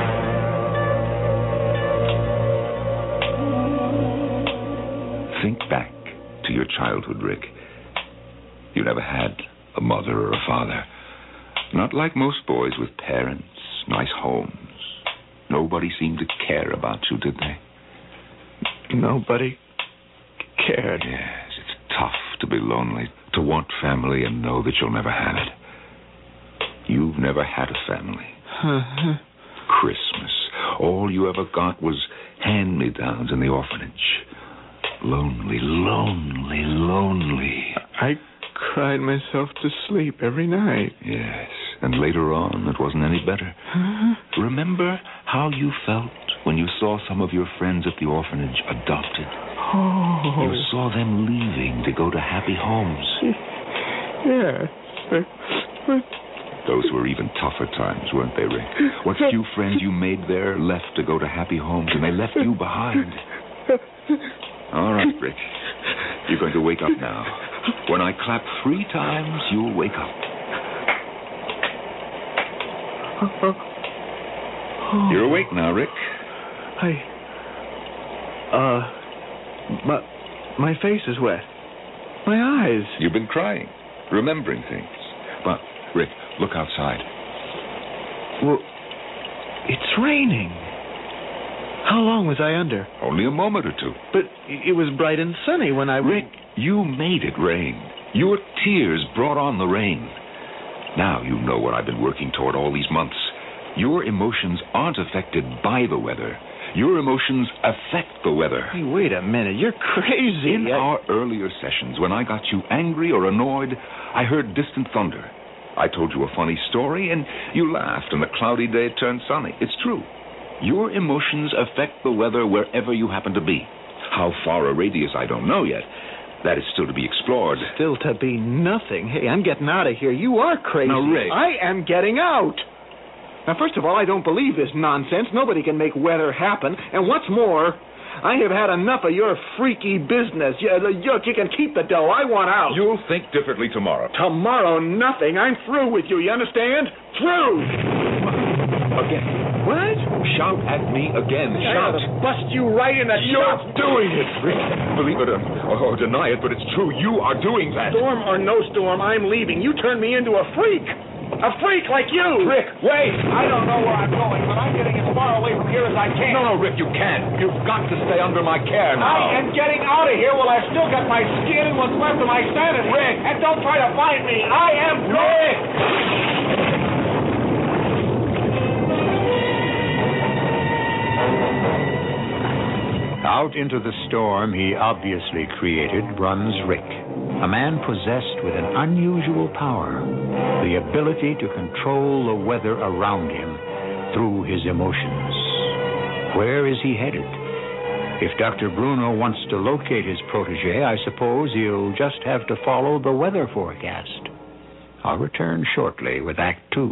Think back to your childhood, Rick. You never had a mother or a father. Not like most boys with parents, nice homes. Nobody seemed to care about you, did they? Nobody cared. Yes, it's tough to be lonely, to want family and know that you'll never have it. You've never had a family. Uh-huh. Christmas. All you ever got was hand-me-downs in the orphanage. Lonely, lonely, lonely. I cried myself to sleep every night. Yes, and later on it wasn't any better. Uh-huh. Remember how you felt when you saw some of your friends at the orphanage adopted? Oh. You saw them leaving to go to happy homes. Yes, but... but... Those were even tougher times, weren't they, Rick? What few friends you made there left to go to happy homes, and they left you behind. All right, Rick. You're going to wake up now. When I clap three times, you'll wake up. You're awake now, Rick. I... Uh... My, my face is wet. My eyes. You've been crying, remembering things. But, Rick, look outside. Well, it's raining. How long was I under? Only a moment or two. But it was bright and sunny when I... Rick, you made it rain. Your tears brought on the rain. Now you know what I've been working toward all these months. Your emotions aren't affected by the weather. Your emotions affect the weather. Hey, wait a minute. You're crazy. In I... our earlier sessions, when I got you angry or annoyed, I heard distant thunder. I told you a funny story, and you laughed, and the cloudy day turned sunny. It's true. Your emotions affect the weather wherever you happen to be. How far a radius, I don't know yet. That is still to be explored. Still to be nothing. Hey, I'm getting out of here. You are crazy. Now, Rick. I am getting out. Now, first of all, I don't believe this nonsense. Nobody can make weather happen. And what's more, I have had enough of your freaky business. You, you, you can keep the dough. I want out. You'll think differently tomorrow. Tomorrow, nothing. I'm through with you. You understand? Through. Again. What? Shout at me again. I Shout. ought to bust you right in the You're shop. doing it, Rick. Believe it or, or deny it, but it's true. You are doing that. Storm or no storm, I'm leaving. You turned me into a freak. A freak like you! Rick, wait! I don't know where I'm going, but I'm getting as far away from here as I can. No, no, Rick, you can't. You've got to stay under my care now. I am getting out of here while I've still got my skin and what's left of my sanity. Rick! And don't try to find me. I am Rick! Out into the storm he obviously created runs Rick, a man possessed with an unusual power, the ability to control the weather around him through his emotions. Where is he headed? If Doctor Bruno wants to locate his protege, I suppose he'll just have to follow the weather forecast. I'll return shortly with Act Two.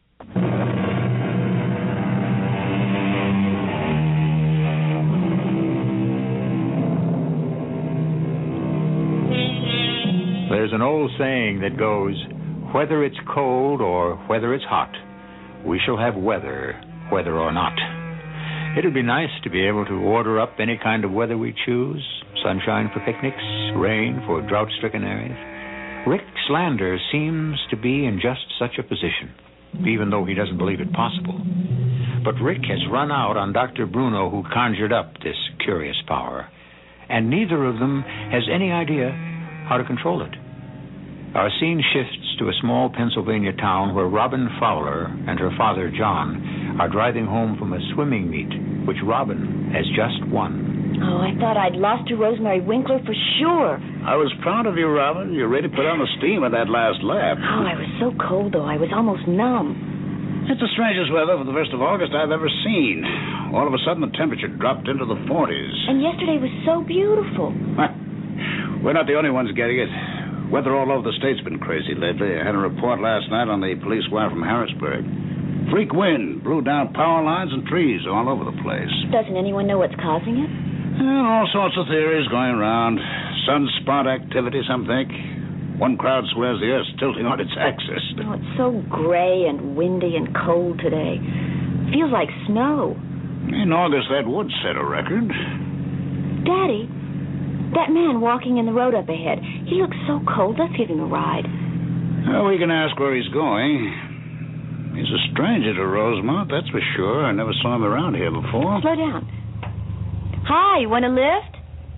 There's an old saying that goes, whether it's cold or whether it's hot, we shall have weather, whether or not. It'd be nice to be able to order up any kind of weather we choose, sunshine for picnics, rain for drought-stricken areas. Rick Slander seems to be in just such a position, even though he doesn't believe it possible. But Rick has run out on Doctor Bruno, who conjured up this curious power, and neither of them has any idea how to control it. Our scene shifts to a small Pennsylvania town where Robin Fowler and her father, John, are driving home from a swimming meet, which Robin has just won. Oh, I thought I'd lost to Rosemary Winkler for sure. I was proud of you, Robin. You really put on the steam at that last lap. Oh, I was so cold, though. I was almost numb. It's the strangest weather for the first of August I've ever seen. All of a sudden, the temperature dropped into the forties. And yesterday was so beautiful. We're not the only ones getting it. Weather all over the state's been crazy lately. I had a report last night on the police wire from Harrisburg. Freak wind blew down power lines and trees all over the place. Doesn't anyone know what's causing it? Well, all sorts of theories going around. Sunspot activity, some think. One crowd swears the Earth's tilting on its axis. Oh, it's so gray and windy and cold today. Feels like snow. In August, that would set a record. Daddy, that man walking in the road up ahead, he looks so cold. Let's give him a ride. Well, we can ask where he's going. He's a stranger to Rosemont, that's for sure. I never saw him around here before. Slow down. Hi, you want a lift?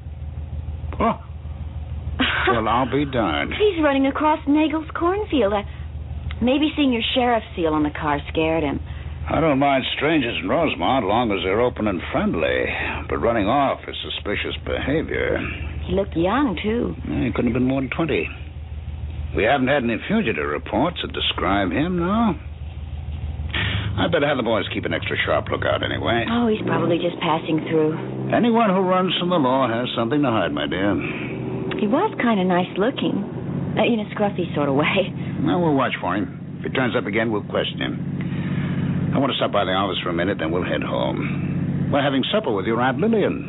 Oh. Well, I'll be darned. He's running across Nagel's cornfield. I, maybe seeing your sheriff's seal on the car scared him. I don't mind strangers in Rosemont as long as they're open and friendly. But running off is suspicious behavior. He looked young, too. He couldn't have been more than twenty. We haven't had any fugitive reports that describe him, no? I'd better have the boys keep an extra sharp lookout anyway. Oh, he's probably just passing through. Anyone who runs from the law has something to hide, my dear. He was kind of nice looking. Uh, in a scruffy sort of way. Well, we'll watch for him. If he turns up again, we'll question him. I want to stop by the office for a minute, then we'll head home. We're having supper with your Aunt Lillian.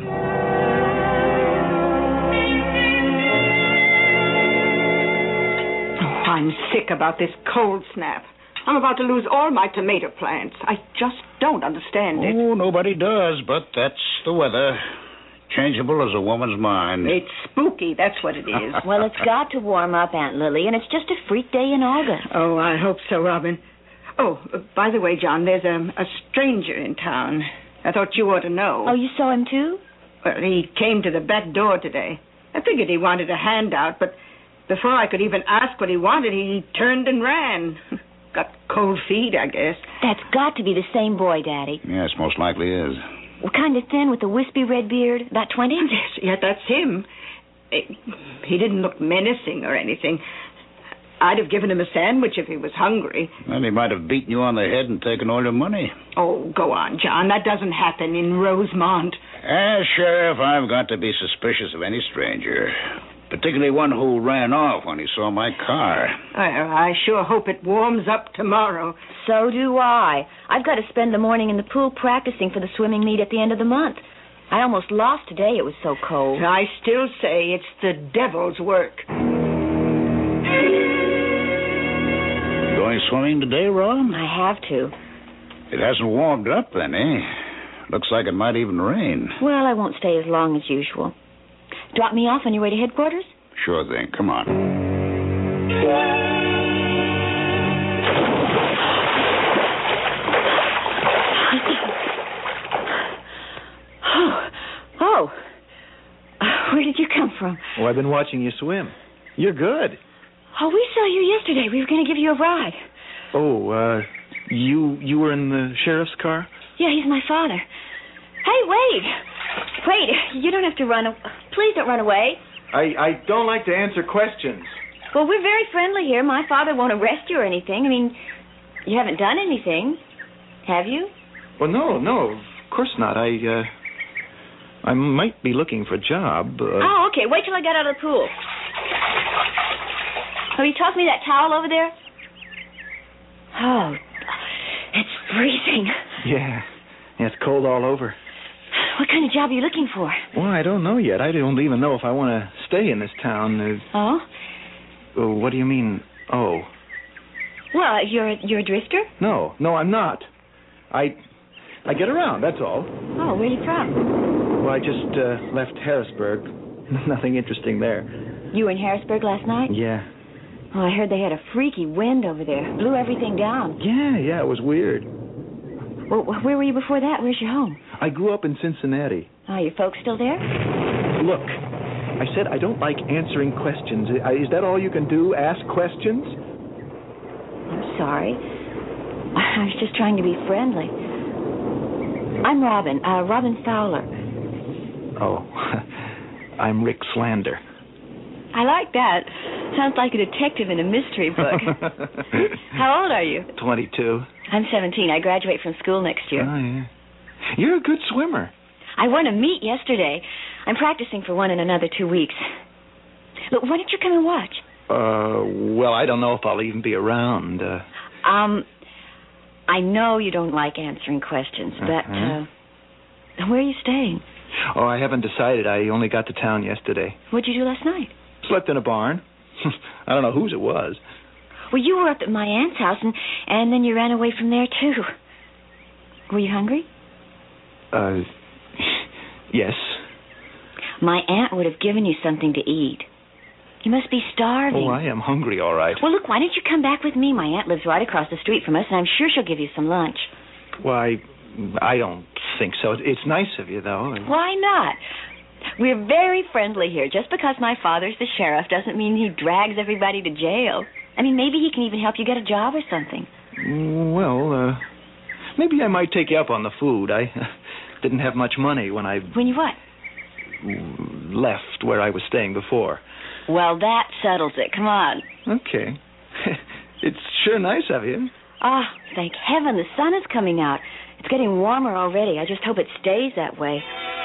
Oh, I'm sick about this cold snap. I'm about to lose all my tomato plants. I just don't understand it. Oh, nobody does, but that's the weather. Changeable as a woman's mind. It's spooky, that's what it is. Well, it's got to warm up, Aunt Lily, and it's just a freak day in August. Oh, I hope so, Robin. Oh, uh, by the way, John, there's a, a stranger in town. I thought you ought to know. Oh, you saw him too? Well, he came to the back door today. I figured he wanted a handout, but before I could even ask what he wanted, he turned and ran. Got cold feet, I guess. That's got to be the same boy, Daddy. Yes, most likely is. Well, kind of thin with a wispy red beard, about twenty? Yes, yeah, that's him. He didn't look menacing or anything. I'd have given him a sandwich if he was hungry. Well, he might have beaten you on the head and taken all your money. Oh, go on, John. That doesn't happen in Rosemont. As Sheriff, I've got to be suspicious of any stranger, particularly one who ran off when he saw my car. I, I sure hope it warms up tomorrow. So do I. I've got to spend the morning in the pool practicing for the swimming meet at the end of the month. I almost lost today. It was so cold. I still say it's the devil's work. Going swimming today, Ron? I have to. It hasn't warmed up then, eh? Looks like it might even rain. Well, I won't stay as long as usual. Drop me off on your way to headquarters? Sure thing. Come on. oh. Oh. Where did you come from? Oh, I've been watching you swim. You're good. Oh, we saw you yesterday. We were going to give you a ride. Oh, uh, you you were in the sheriff's car? Yeah, he's my father. Hey, wait. Wait, you don't have to run. Please don't run away. I, I don't like to answer questions. Well, we're very friendly here. My father won't arrest you or anything. I mean, you haven't done anything, have you? Well, no, no, of course not. I, uh, I might be looking for a job. Uh... Oh, okay. Wait till I get out of the pool. Will you toss me that towel over there? Oh, it's freezing. Yeah, yeah, it's cold all over. What kind of job are you looking for? Well, I don't know yet. I don't even know if I want to stay in this town. Uh, oh? Uh, what do you mean, oh? Well, you're, you're a drifter? No, no, I'm not. I I get around, that's all. Oh, where are you from? Well, I just uh, left Harrisburg. Nothing interesting there. You were in Harrisburg last night? Yeah. Oh, I heard they had a freaky wind over there. Blew everything down. Yeah, yeah, it was weird. Well, where were you before that? Where's your home? I grew up in Cincinnati. Oh, your folks still there? Look, I said I don't like answering questions. Is that all you can do, ask questions? I'm sorry. I was just trying to be friendly. I'm Robin, uh, Robin Fowler. Oh, I'm Rick Slander. I like that. Sounds like a detective in a mystery book. How old are you? twenty-two. I'm seventeen. I graduate from school next year. Oh, yeah. You're a good swimmer. I won a meet yesterday. I'm practicing for one in another two weeks. Look, why don't you come and watch? Uh, well, I don't know if I'll even be around. Uh... Um, I know you don't like answering questions, but, uh-huh. uh, where are you staying? Oh, I haven't decided. I only got to town yesterday. What'd you do last night? Slept in a barn. I don't know whose it was. Well, you were up at my aunt's house, and, and then you ran away from there, too. Were you hungry? Uh, yes. My aunt would have given you something to eat. You must be starving. Oh, I am hungry, all right. Well, look, why don't you come back with me? My aunt lives right across the street from us, and I'm sure she'll give you some lunch. Why, I don't think so. It's nice of you, though. Why not? We're very friendly here. Just because my father's the sheriff doesn't mean he drags everybody to jail. I mean, maybe he can even help you get a job or something. Well, uh, maybe I might take you up on the food. I uh, didn't have much money when I... When you what? Left where I was staying before. Well, that settles it. Come on. Okay. It's sure nice of you. Ah, oh, thank heaven the sun is coming out. It's getting warmer already. I just hope it stays that way.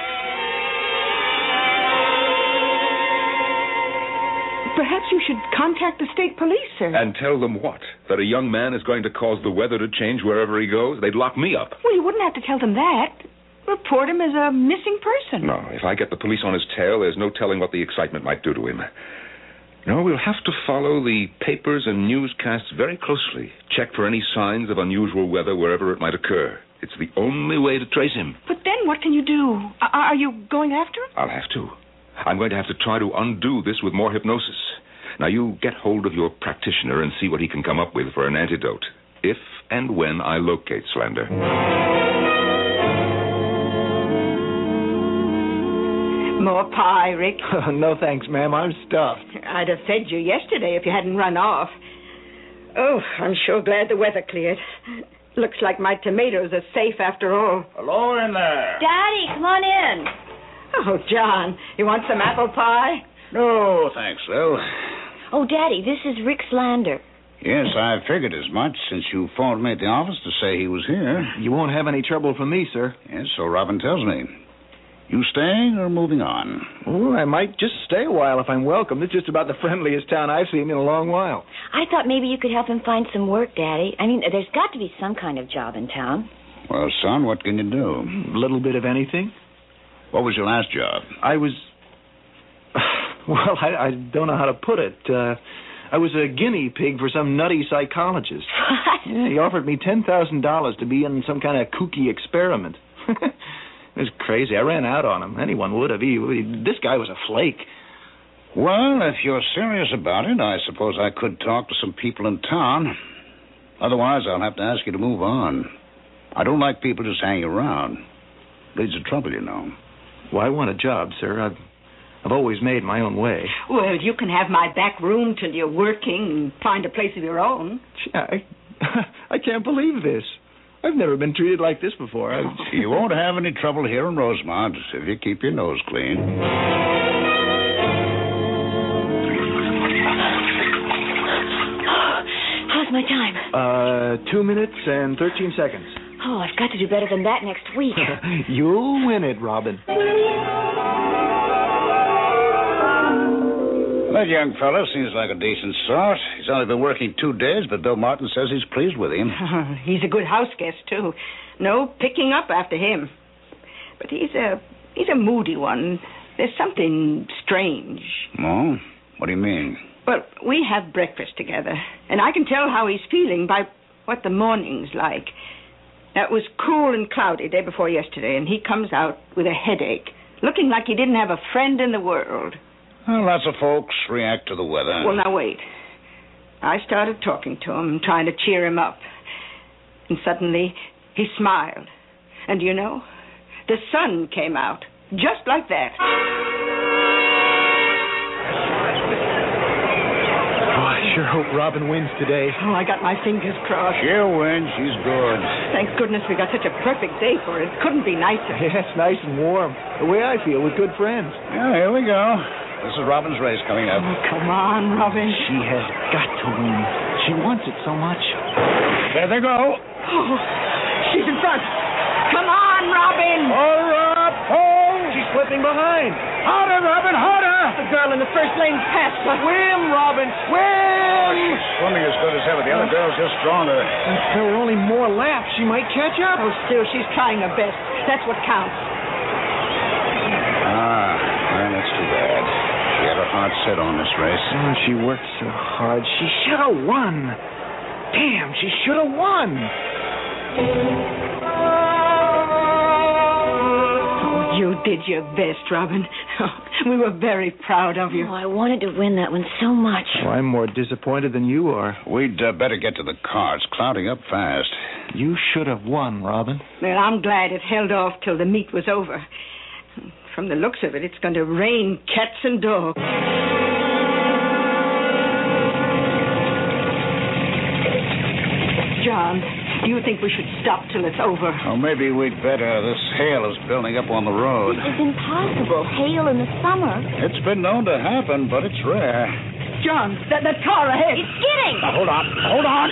Perhaps you should contact the state police, sir. And tell them what? That a young man is going to cause the weather to change wherever he goes? They'd lock me up. Well, you wouldn't have to tell them that. Report him as a missing person. No, if I get the police on his tail, there's no telling what the excitement might do to him. No, we'll have to follow the papers and newscasts very closely. Check for any signs of unusual weather wherever it might occur. It's the only way to trace him. But then what can you do? Are, are you going after him? I'll have to. I'm going to have to try to undo this with more hypnosis. Now, you get hold of your practitioner and see what he can come up with for an antidote, if and when I locate Slender. More pie, Rick? No thanks, ma'am. I'm stuffed. I'd have fed you yesterday if you hadn't run off. Oh, I'm sure glad the weather cleared. Looks like my tomatoes are safe after all. Hello in there. Daddy, come on in. Oh, John, you want some apple pie? No, thanks, Lil. Oh, Daddy, this is Rick Slander. Yes, I figured as much since you phoned me at the office to say he was here. You won't have any trouble from me, sir. Yes, so Robin tells me. You staying or moving on? Oh, I might just stay a while if I'm welcome. It's just about the friendliest town I've seen in a long while. I thought maybe you could help him find some work, Daddy. I mean, there's got to be some kind of job in town. Well, son, what can you do? A little bit of anything. What was your last job? I was... Well, I, I don't know how to put it. Uh, I was a guinea pig for some nutty psychologist. What? Yeah, he offered me ten thousand dollars to be in some kind of kooky experiment. It was crazy. I ran out on him. Anyone would have. He, he, this guy was a flake. Well, if you're serious about it, I suppose I could talk to some people in town. Otherwise, I'll have to ask you to move on. I don't like people just hanging around. Leads to trouble, you know. Well, I want a job, sir. I've, I've always made my own way. Well, you can have my back room till you're working and find a place of your own. I, I can't believe this. I've never been treated like this before. I... You won't have any trouble here in Rosemont if you keep your nose clean. How's my time? Uh, two minutes and thirteen seconds. Oh, I've got to do better than that next week. You'll win it, Robin. That young fellow seems like a decent sort. He's only been working two days, but Bill Martin says he's pleased with him. He's a good house guest, too. No picking up after him. But he's a he's a moody one. There's something strange. Oh? What do you mean? Well, we have breakfast together, and I can tell how he's feeling by what the morning's like. Now, it was cool and cloudy day before yesterday, and he comes out with a headache, looking like he didn't have a friend in the world. Well, lots of folks react to the weather. Well, now, wait. I started talking to him, trying to cheer him up. And suddenly, he smiled. And you know, the sun came out, just like that. Oh, I sure hope Robin wins today. Oh, I got my fingers crossed. She'll win. She's good. Thank goodness we got such a perfect day for it. Couldn't be nicer. Yeah, it's nice and warm. The way I feel with good friends. Yeah, here we go. This is Robin's race coming up. Oh, come on, Robin. She has got to win. She wants it so much. There they go. Oh, she's in front. Come on, Robin. Hold up, hold. She's slipping behind. Harder, Robin, harder. The girl in the first lane's passed. Swim, Robin, swim. She's swimming as good as ever. The other girl's just stronger. If there were only more laps, she might catch up. Oh, still, she's trying her best. That's what counts. Ah, well, that's too bad. She had her heart set on this race. Oh, she worked so hard. She should have won. Damn, she should have won. Oh, you did your best, Robin. We were very proud of you. Oh, I wanted to win that one so much. Oh, I'm more disappointed than you are. We'd uh, better get to the car. It's clouding up fast. You should have won, Robin. Well, I'm glad it held off till the meet was over. From the looks of it, it's going to rain cats and dogs. John, do you think we should stop till it's over? Oh, maybe we'd better. This hail is building up on the road. This is impossible. Hail in the summer. It's been known to happen, but it's rare. John, that, that car ahead. It's skidding. Now, hold on. Hold on.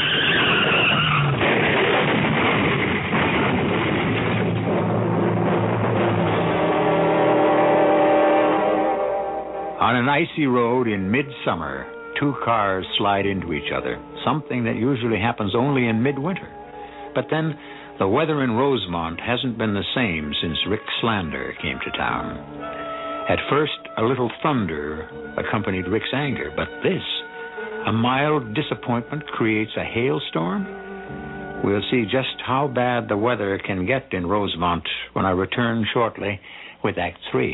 On an icy road in midsummer, two cars slide into each other, something that usually happens only in midwinter. But then, the weather in Rosemont hasn't been the same since Rick Slander came to town. At first, a little thunder accompanied Rick's anger, but this, a mild disappointment, creates a hailstorm? We'll see just how bad the weather can get in Rosemont when I return shortly with Act Three.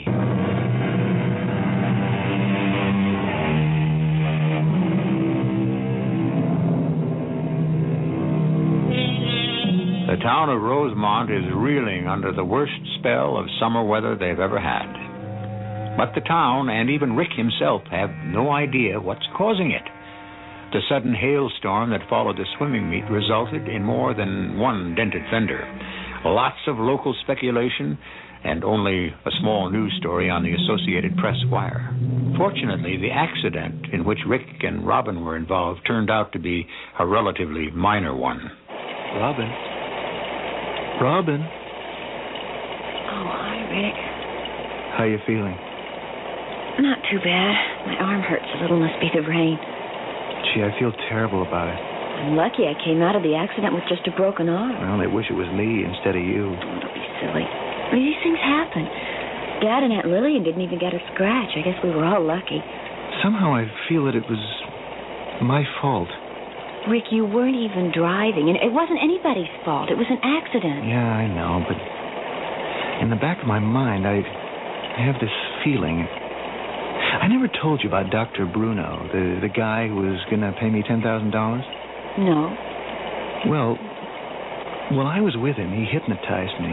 The town of Rosemont is reeling under the worst spell of summer weather they've ever had. But the town and even Rick himself have no idea what's causing it. The sudden hailstorm that followed the swimming meet resulted in more than one dented fender, lots of local speculation, and only a small news story on the Associated Press wire. Fortunately, the accident in which Rick and Robin were involved turned out to be a relatively minor one. Robin? Robin? Oh, hi, Rick. How you feeling? Not too bad. My arm hurts a little. Must be the rain. Gee, I feel terrible about it. I'm lucky I came out of the accident with just a broken arm. Well, I wish it was me instead of you. Oh, don't be silly. I mean, these things happen. Dad and Aunt Lillian didn't even get a scratch. I guess we were all lucky. Somehow I feel that it was my fault. Rick, you weren't even driving, and it wasn't anybody's fault. It was an accident. Yeah, I know, but in the back of my mind, I, I have this feeling. I never told you about Doctor Bruno, the, the guy who was going to pay me ten thousand dollars? No. Well, while I was with him, he hypnotized me.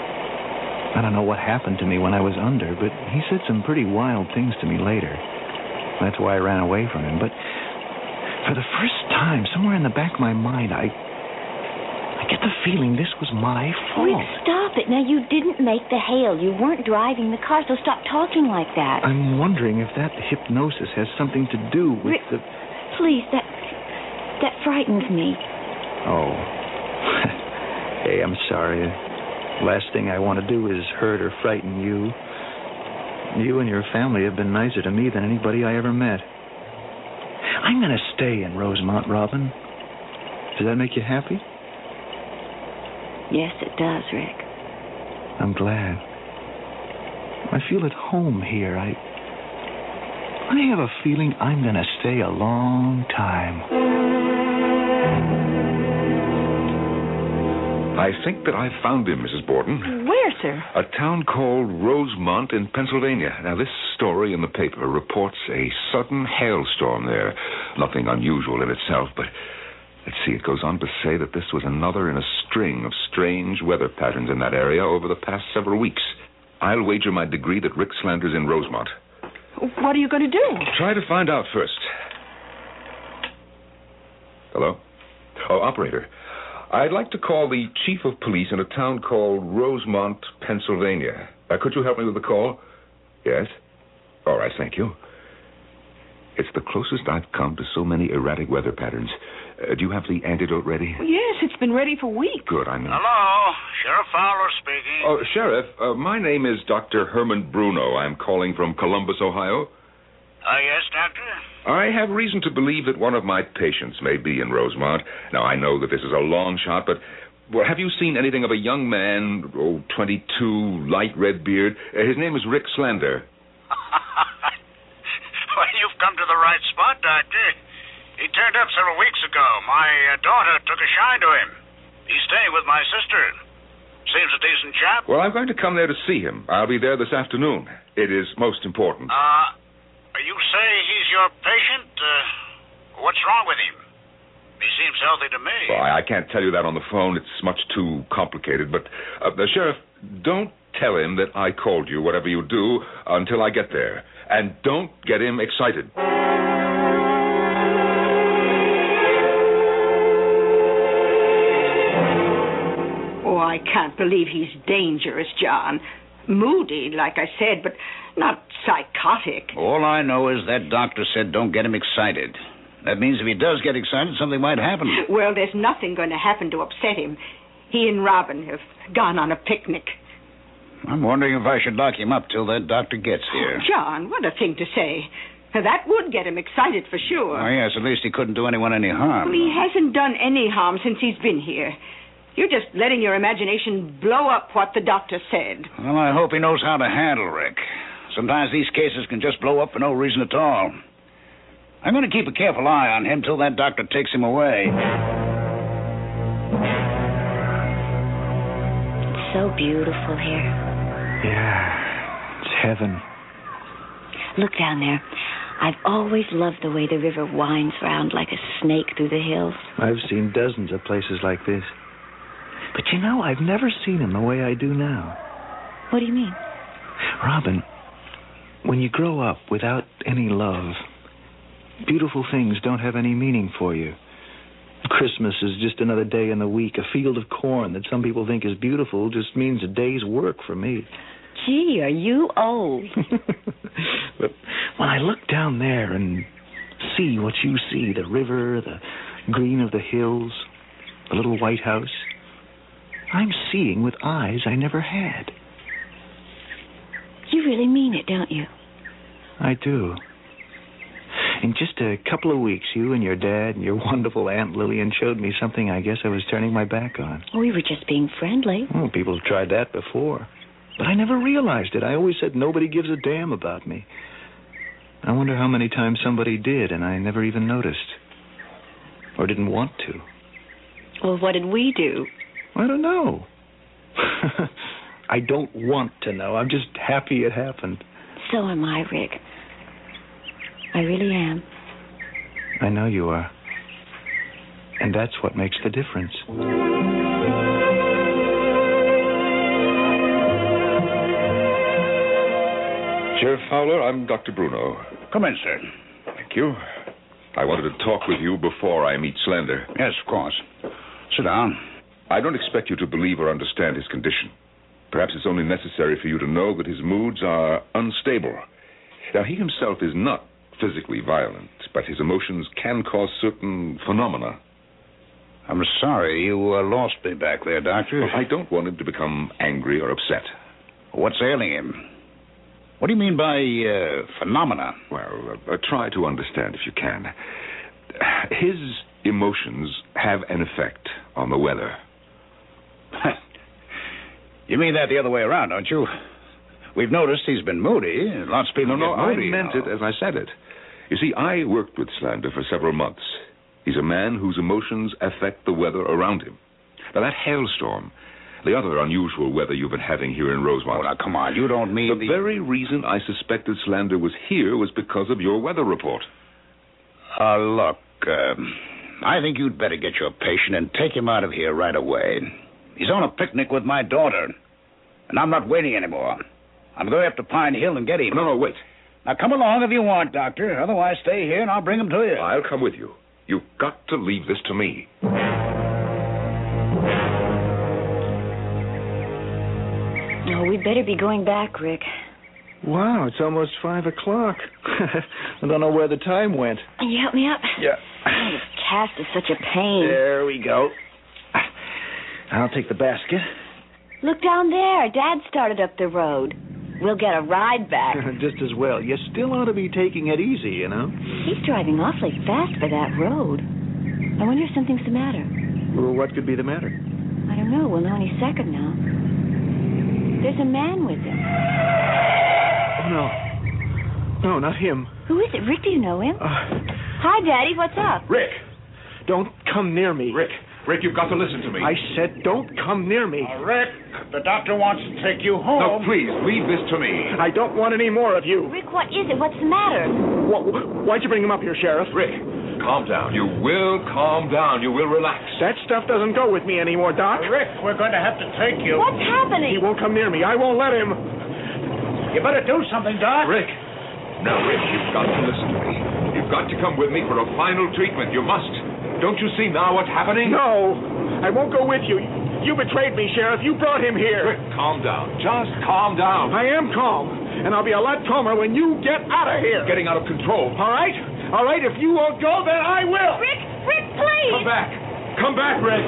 I don't know what happened to me when I was under, but he said some pretty wild things to me later. That's why I ran away from him. But for the first time, somewhere in the back of my mind, I I get the feeling this was my fault. Rick, stop it. Now, you didn't make the hail. You weren't driving the car, so stop talking like that. I'm wondering if that hypnosis has something to do with Rick, the... Please, that, that frightens me. Oh. Hey, I'm sorry. Last thing I want to do is hurt or frighten you. You and your family have been nicer to me than anybody I ever met. I'm going to stay in Rosemont, Robin. Does that make you happy? Yes, it does, Rick. I'm glad. I feel at home here. I I have a feeling I'm going to stay a long time. I think that I've found him, Missus Borden. Where, sir? A town called Rosemont in Pennsylvania. Now, this story in the paper reports a sudden hailstorm there. Nothing unusual in itself, but let's see, it goes on to say that this was another in a string of strange weather patterns in that area over the past several weeks. I'll wager my degree that Rick Slander's in Rosemont. What are you going to do? Try to find out first. Hello? Oh, operator. I'd like to call the chief of police in a town called Rosemont, Pennsylvania. Uh, could you help me with the call? Yes? All right, thank you. It's the closest I've come to so many erratic weather patterns. Uh, do you have the antidote ready? Yes, it's been ready for weeks. Good, I mean... Hello, Sheriff Fowler speaking. Oh, Sheriff, uh, my name is Doctor Herman Bruno. I'm calling from Columbus, Ohio. Ah, uh, yes, Doctor? I have reason to believe that one of my patients may be in Rosemont. Now, I know that this is a long shot, but well, have you seen anything of a young man, oh, twenty-two, light red beard? Uh, his name is Rick Slander. Well, you've come to the right spot, Doctor. He turned up several weeks ago. My uh, daughter took a shine to him. He's staying with my sister. Seems a decent chap. Well, I'm going to come there to see him. I'll be there this afternoon. It is most important. Uh... You say he's your patient? Uh, what's wrong with him? He seems healthy to me. Well, I, I can't tell you that on the phone. It's much too complicated. But, uh, the Sheriff, don't tell him that I called you, whatever you do, until I get there. And don't get him excited. Oh, I can't believe he's dangerous, John. Moody, like I said, but not psychotic. All I know is that doctor said don't get him excited. That means if he does get excited, something might happen. Well, there's nothing going to happen to upset him. He and Robin have gone on a picnic. I'm wondering if I should lock him up till that doctor gets here. Oh, John, what a thing to say. Now, that would get him excited for sure. Oh, yes, at least he couldn't do anyone any harm. Well, he hasn't done any harm since he's been here. You're just letting your imagination blow up what the doctor said. Well, I hope he knows how to handle Rick. Sometimes these cases can just blow up for no reason at all. I'm going to keep a careful eye on him till that doctor takes him away. so beautiful here. Yeah, it's heaven. Look down there. I've always loved the way the river winds round like a snake through the hills. I've seen dozens of places like this. But you know, I've never seen him the way I do now. What do you mean? Robin, when you grow up without any love, beautiful things don't have any meaning for you. Christmas is just another day in the week. A field of corn that some people think is beautiful just means a day's work for me. Gee, are you old? But when I look down there and see what you see, the river, the green of the hills, the little white house, I'm seeing with eyes I never had. You really mean it, don't you? I do. In just a couple of weeks, you and your dad and your wonderful Aunt Lillian showed me something I guess I was turning my back on. We were just being friendly. Oh, people have tried that before. But I never realized it. I always said nobody gives a damn about me. I wonder how many times somebody did, and I never even noticed. Or didn't want to. Well, what did we do? I don't know. I don't want to know. I'm just happy it happened. So am I, Rick. I really am. I know you are. And that's what makes the difference. Sheriff Fowler, I'm Doctor Bruno. Come in, sir. Thank you. I wanted to talk with you before I meet Slender. Yes, of course. Sit down. I don't expect you to believe or understand his condition. Perhaps it's only necessary for you to know that his moods are unstable. Now, he himself is not physically violent, but his emotions can cause certain phenomena. I'm sorry you uh, lost me back there, Doctor. Well, I don't want him to become angry or upset. What's ailing him? What do you mean by uh, phenomena? Well, uh, uh, try to understand if you can. His emotions have an effect on the weather. You mean that the other way around, don't you? We've noticed he's been moody. Lots of people No, no, get moody. I meant you know. it as I said it. You see, I worked with Slender for several months. He's a man whose emotions affect the weather around him. Now, that hailstorm, the other unusual weather you've been having here in Rosemont. Oh, now, come on. You don't mean the... The very reason I suspected Slender was here was because of your weather report. Uh, look, um, I think you'd better get your patient and take him out of here right away. He's on a picnic with my daughter, and I'm not waiting anymore. I'm going up to Pine Hill and get him. No, no, wait. Now, come along if you want, Doctor. Otherwise, stay here and I'll bring him to you. I'll come with you. You've got to leave this to me. Oh, we'd better be going back, Rick. Wow, it's almost five o'clock. I don't know where the time went. Can you help me up? Yeah. Oh, this cast is such a pain. There we go. I'll take the basket. Look down there. Dad started up the road. We'll get a ride back. Just as well. You still ought to be taking it easy, you know. He's driving awfully fast for that road. I wonder if something's the matter. Well, what could be the matter? I don't know. We'll know any second now. There's a man with him. Oh, no. No, not him. Who is it? Rick, do you know him? Uh, Hi, Daddy. What's up? Rick. Don't come near me. Rick. Rick, you've got to listen to me. I said don't come near me. Uh, Rick, the doctor wants to take you home. No, please, leave this to me. I don't want any more of you. Rick, what is it? What's the matter? What, why'd you bring him up here, Sheriff? Rick, calm down. You will calm down. You will relax. That stuff doesn't go with me anymore, Doc. Rick, we're going to have to take you. What's happening? He won't come near me. I won't let him. You better do something, Doc. Rick. Now, Rick, you've got to listen to me. You've got to come with me for a final treatment. You must. Don't you see now what's happening? No. I won't go with you. You betrayed me, Sheriff. You brought him here. Rick, calm down. Just calm down. I am calm. And I'll be a lot calmer when you get out of here. It's getting out of control. All right? All right, if you won't go, then I will. Rick, Rick, please. Come back. Come back, Rick.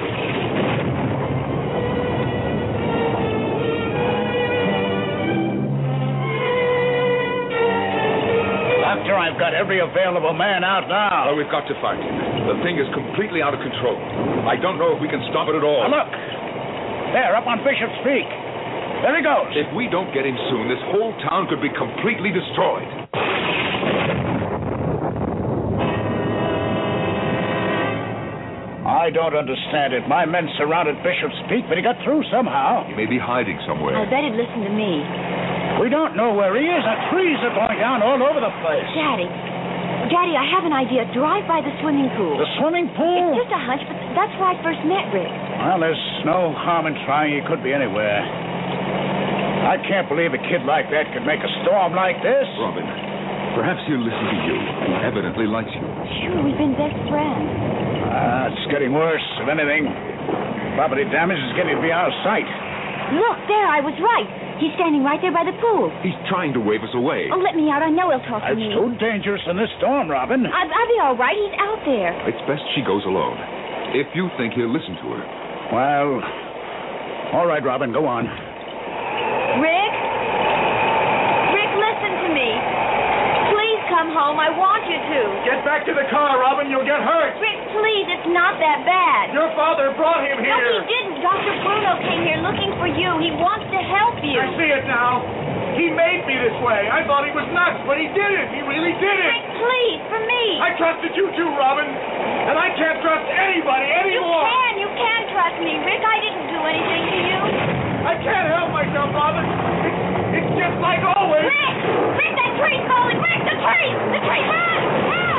Doctor, I've got every available man out now. Well, we've got to find him. The thing is completely out of control. I don't know if we can stop it at all. Now, look. There, up on Bishop's Peak. There he goes. If we don't get him soon, this whole town could be completely destroyed. I I don't understand it. My men surrounded Bishop's Peak, but he got through somehow. He may be hiding somewhere. I bet he'd listen to me. We don't know where he is. The trees are going down all over the place. Daddy. Daddy, I have an idea. Drive by the swimming pool. The swimming pool? It's just a hunch, but that's where I first met Rick. Well, there's no harm in trying. He could be anywhere. I can't believe a kid like that could make a storm like this. Robin, perhaps he'll listen to you. He evidently likes you. Sure, we've been best friends. Ah, it's getting worse. If anything, property damage is getting beyond sight. Look, there, I was right. He's standing right there by the pool. He's trying to wave us away. Oh, let me out. I know he'll talk to It's me. too dangerous in this storm, Robin. I- I'll be all right. He's out there. It's best she goes alone. If you think he'll listen to her. Well, all right, Robin, go on. Rick? Rick, listen to me. Please come home. I want you to. Get back to the car, Robin. You'll get hurt. Rick, please. It's not that bad. Your father brought him here. No, he didn't. Doctor Bruno came here looking for you. He wants to help you. I see it now. He made me this way. I thought he was nuts, but he did it. He really did it. Rick, please, for me. I trusted you too, Robin. And I can't trust anybody anymore. You can. You can trust me, Rick. I didn't do anything to you. I can't help myself, Robin. It's, it's just like always. Rick! Rick, that tree's falling! Rick, the tree! The tree! Run! Run!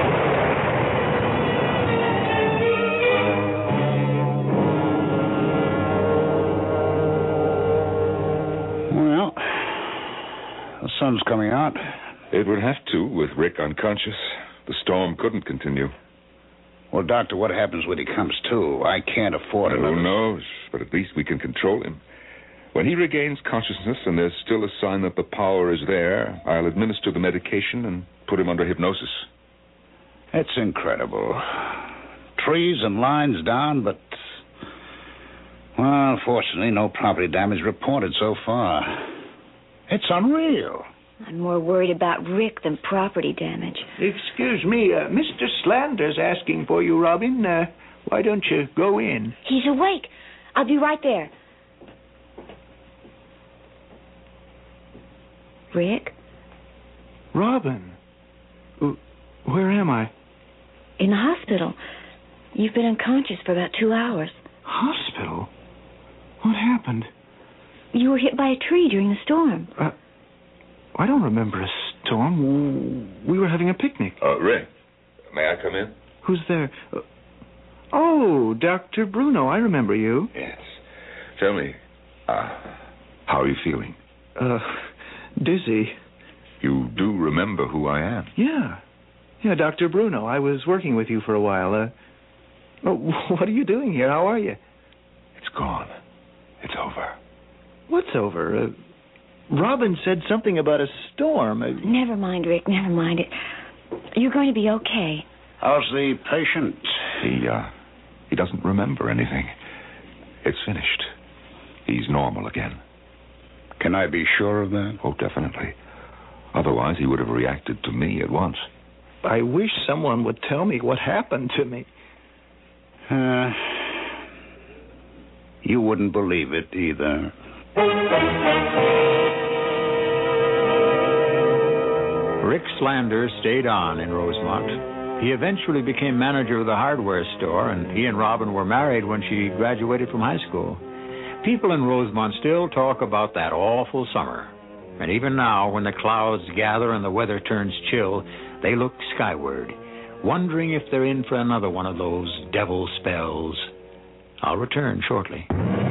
Well, the sun's coming out. It would have to, with Rick unconscious. The storm couldn't continue. Well, Doctor, what happens when he comes to? I can't afford it. Who knows? But at least we can control him. When he regains consciousness and there's still a sign that the power is there, I'll administer the medication and put him under hypnosis. It's incredible. Trees and lines down, but... Well, unfortunately, no property damage reported so far. It's unreal. I'm more worried about Rick than property damage. Excuse me, uh, Mister Slander's asking for you, Robin. Uh, why don't you go in? He's awake. I'll be right there. Rick? Robin? Where am I? In the hospital. You've been unconscious for about two hours. Hospital? What happened? You were hit by a tree during the storm. Uh, I don't remember a storm. We were having a picnic. Uh, Rick, may I come in? Who's there? Uh, oh, Doctor Bruno. I remember you. Yes. Tell me, uh, how are you feeling? Uh, dizzy. You do remember who I am? Yeah. Yeah, Doctor Bruno. I was working with you for a while. Uh, oh, what are you doing here? How are you? It's gone. It's over. What's over? Uh, Robin said something about a storm. Uh, never mind, Rick. Never mind it. You're going to be okay. How's the patient? He, uh, he doesn't remember anything. It's finished. He's normal again. Can I be sure of that? Oh, definitely. Otherwise, he would have reacted to me at once. I wish someone would tell me what happened to me. Uh, you wouldn't believe it either. Rick Slander stayed on in Rosemont. He eventually became manager of the hardware store, and he and Robin were married when she graduated from high school. People in Rosemont still talk about that awful summer. And even now, when the clouds gather and the weather turns chill, they look skyward, wondering if they're in for another one of those devil spells. I'll return shortly.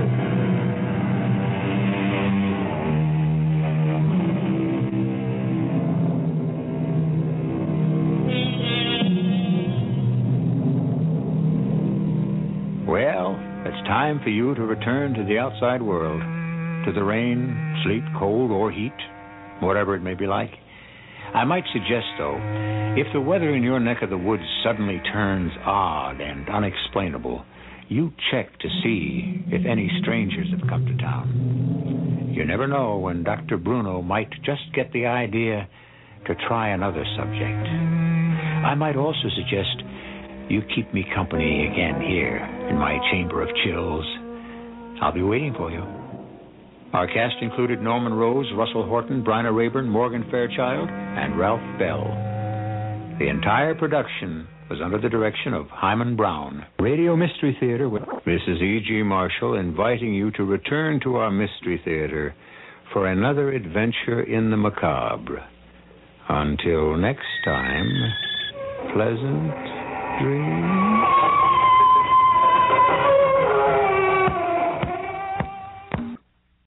Well, it's time for you to return to the outside world, to the rain, sleet, cold, or heat, whatever it may be like. I might suggest, though, if the weather in your neck of the woods suddenly turns odd and unexplainable, you check to see if any strangers have come to town. You never know when Doctor Bruno might just get the idea to try another subject. I might also suggest you keep me company again here in my chamber of chills. I'll be waiting for you. Our cast included Norman Rose, Russell Horton, Bryna Rayburn, Morgan Fairchild, and Ralph Bell. The entire production was under the direction of Hyman Brown. Radio Mystery Theater with Missus E G. Marshall inviting you to return to our Mystery Theater for another adventure in the macabre. Until next time, pleasant dreams.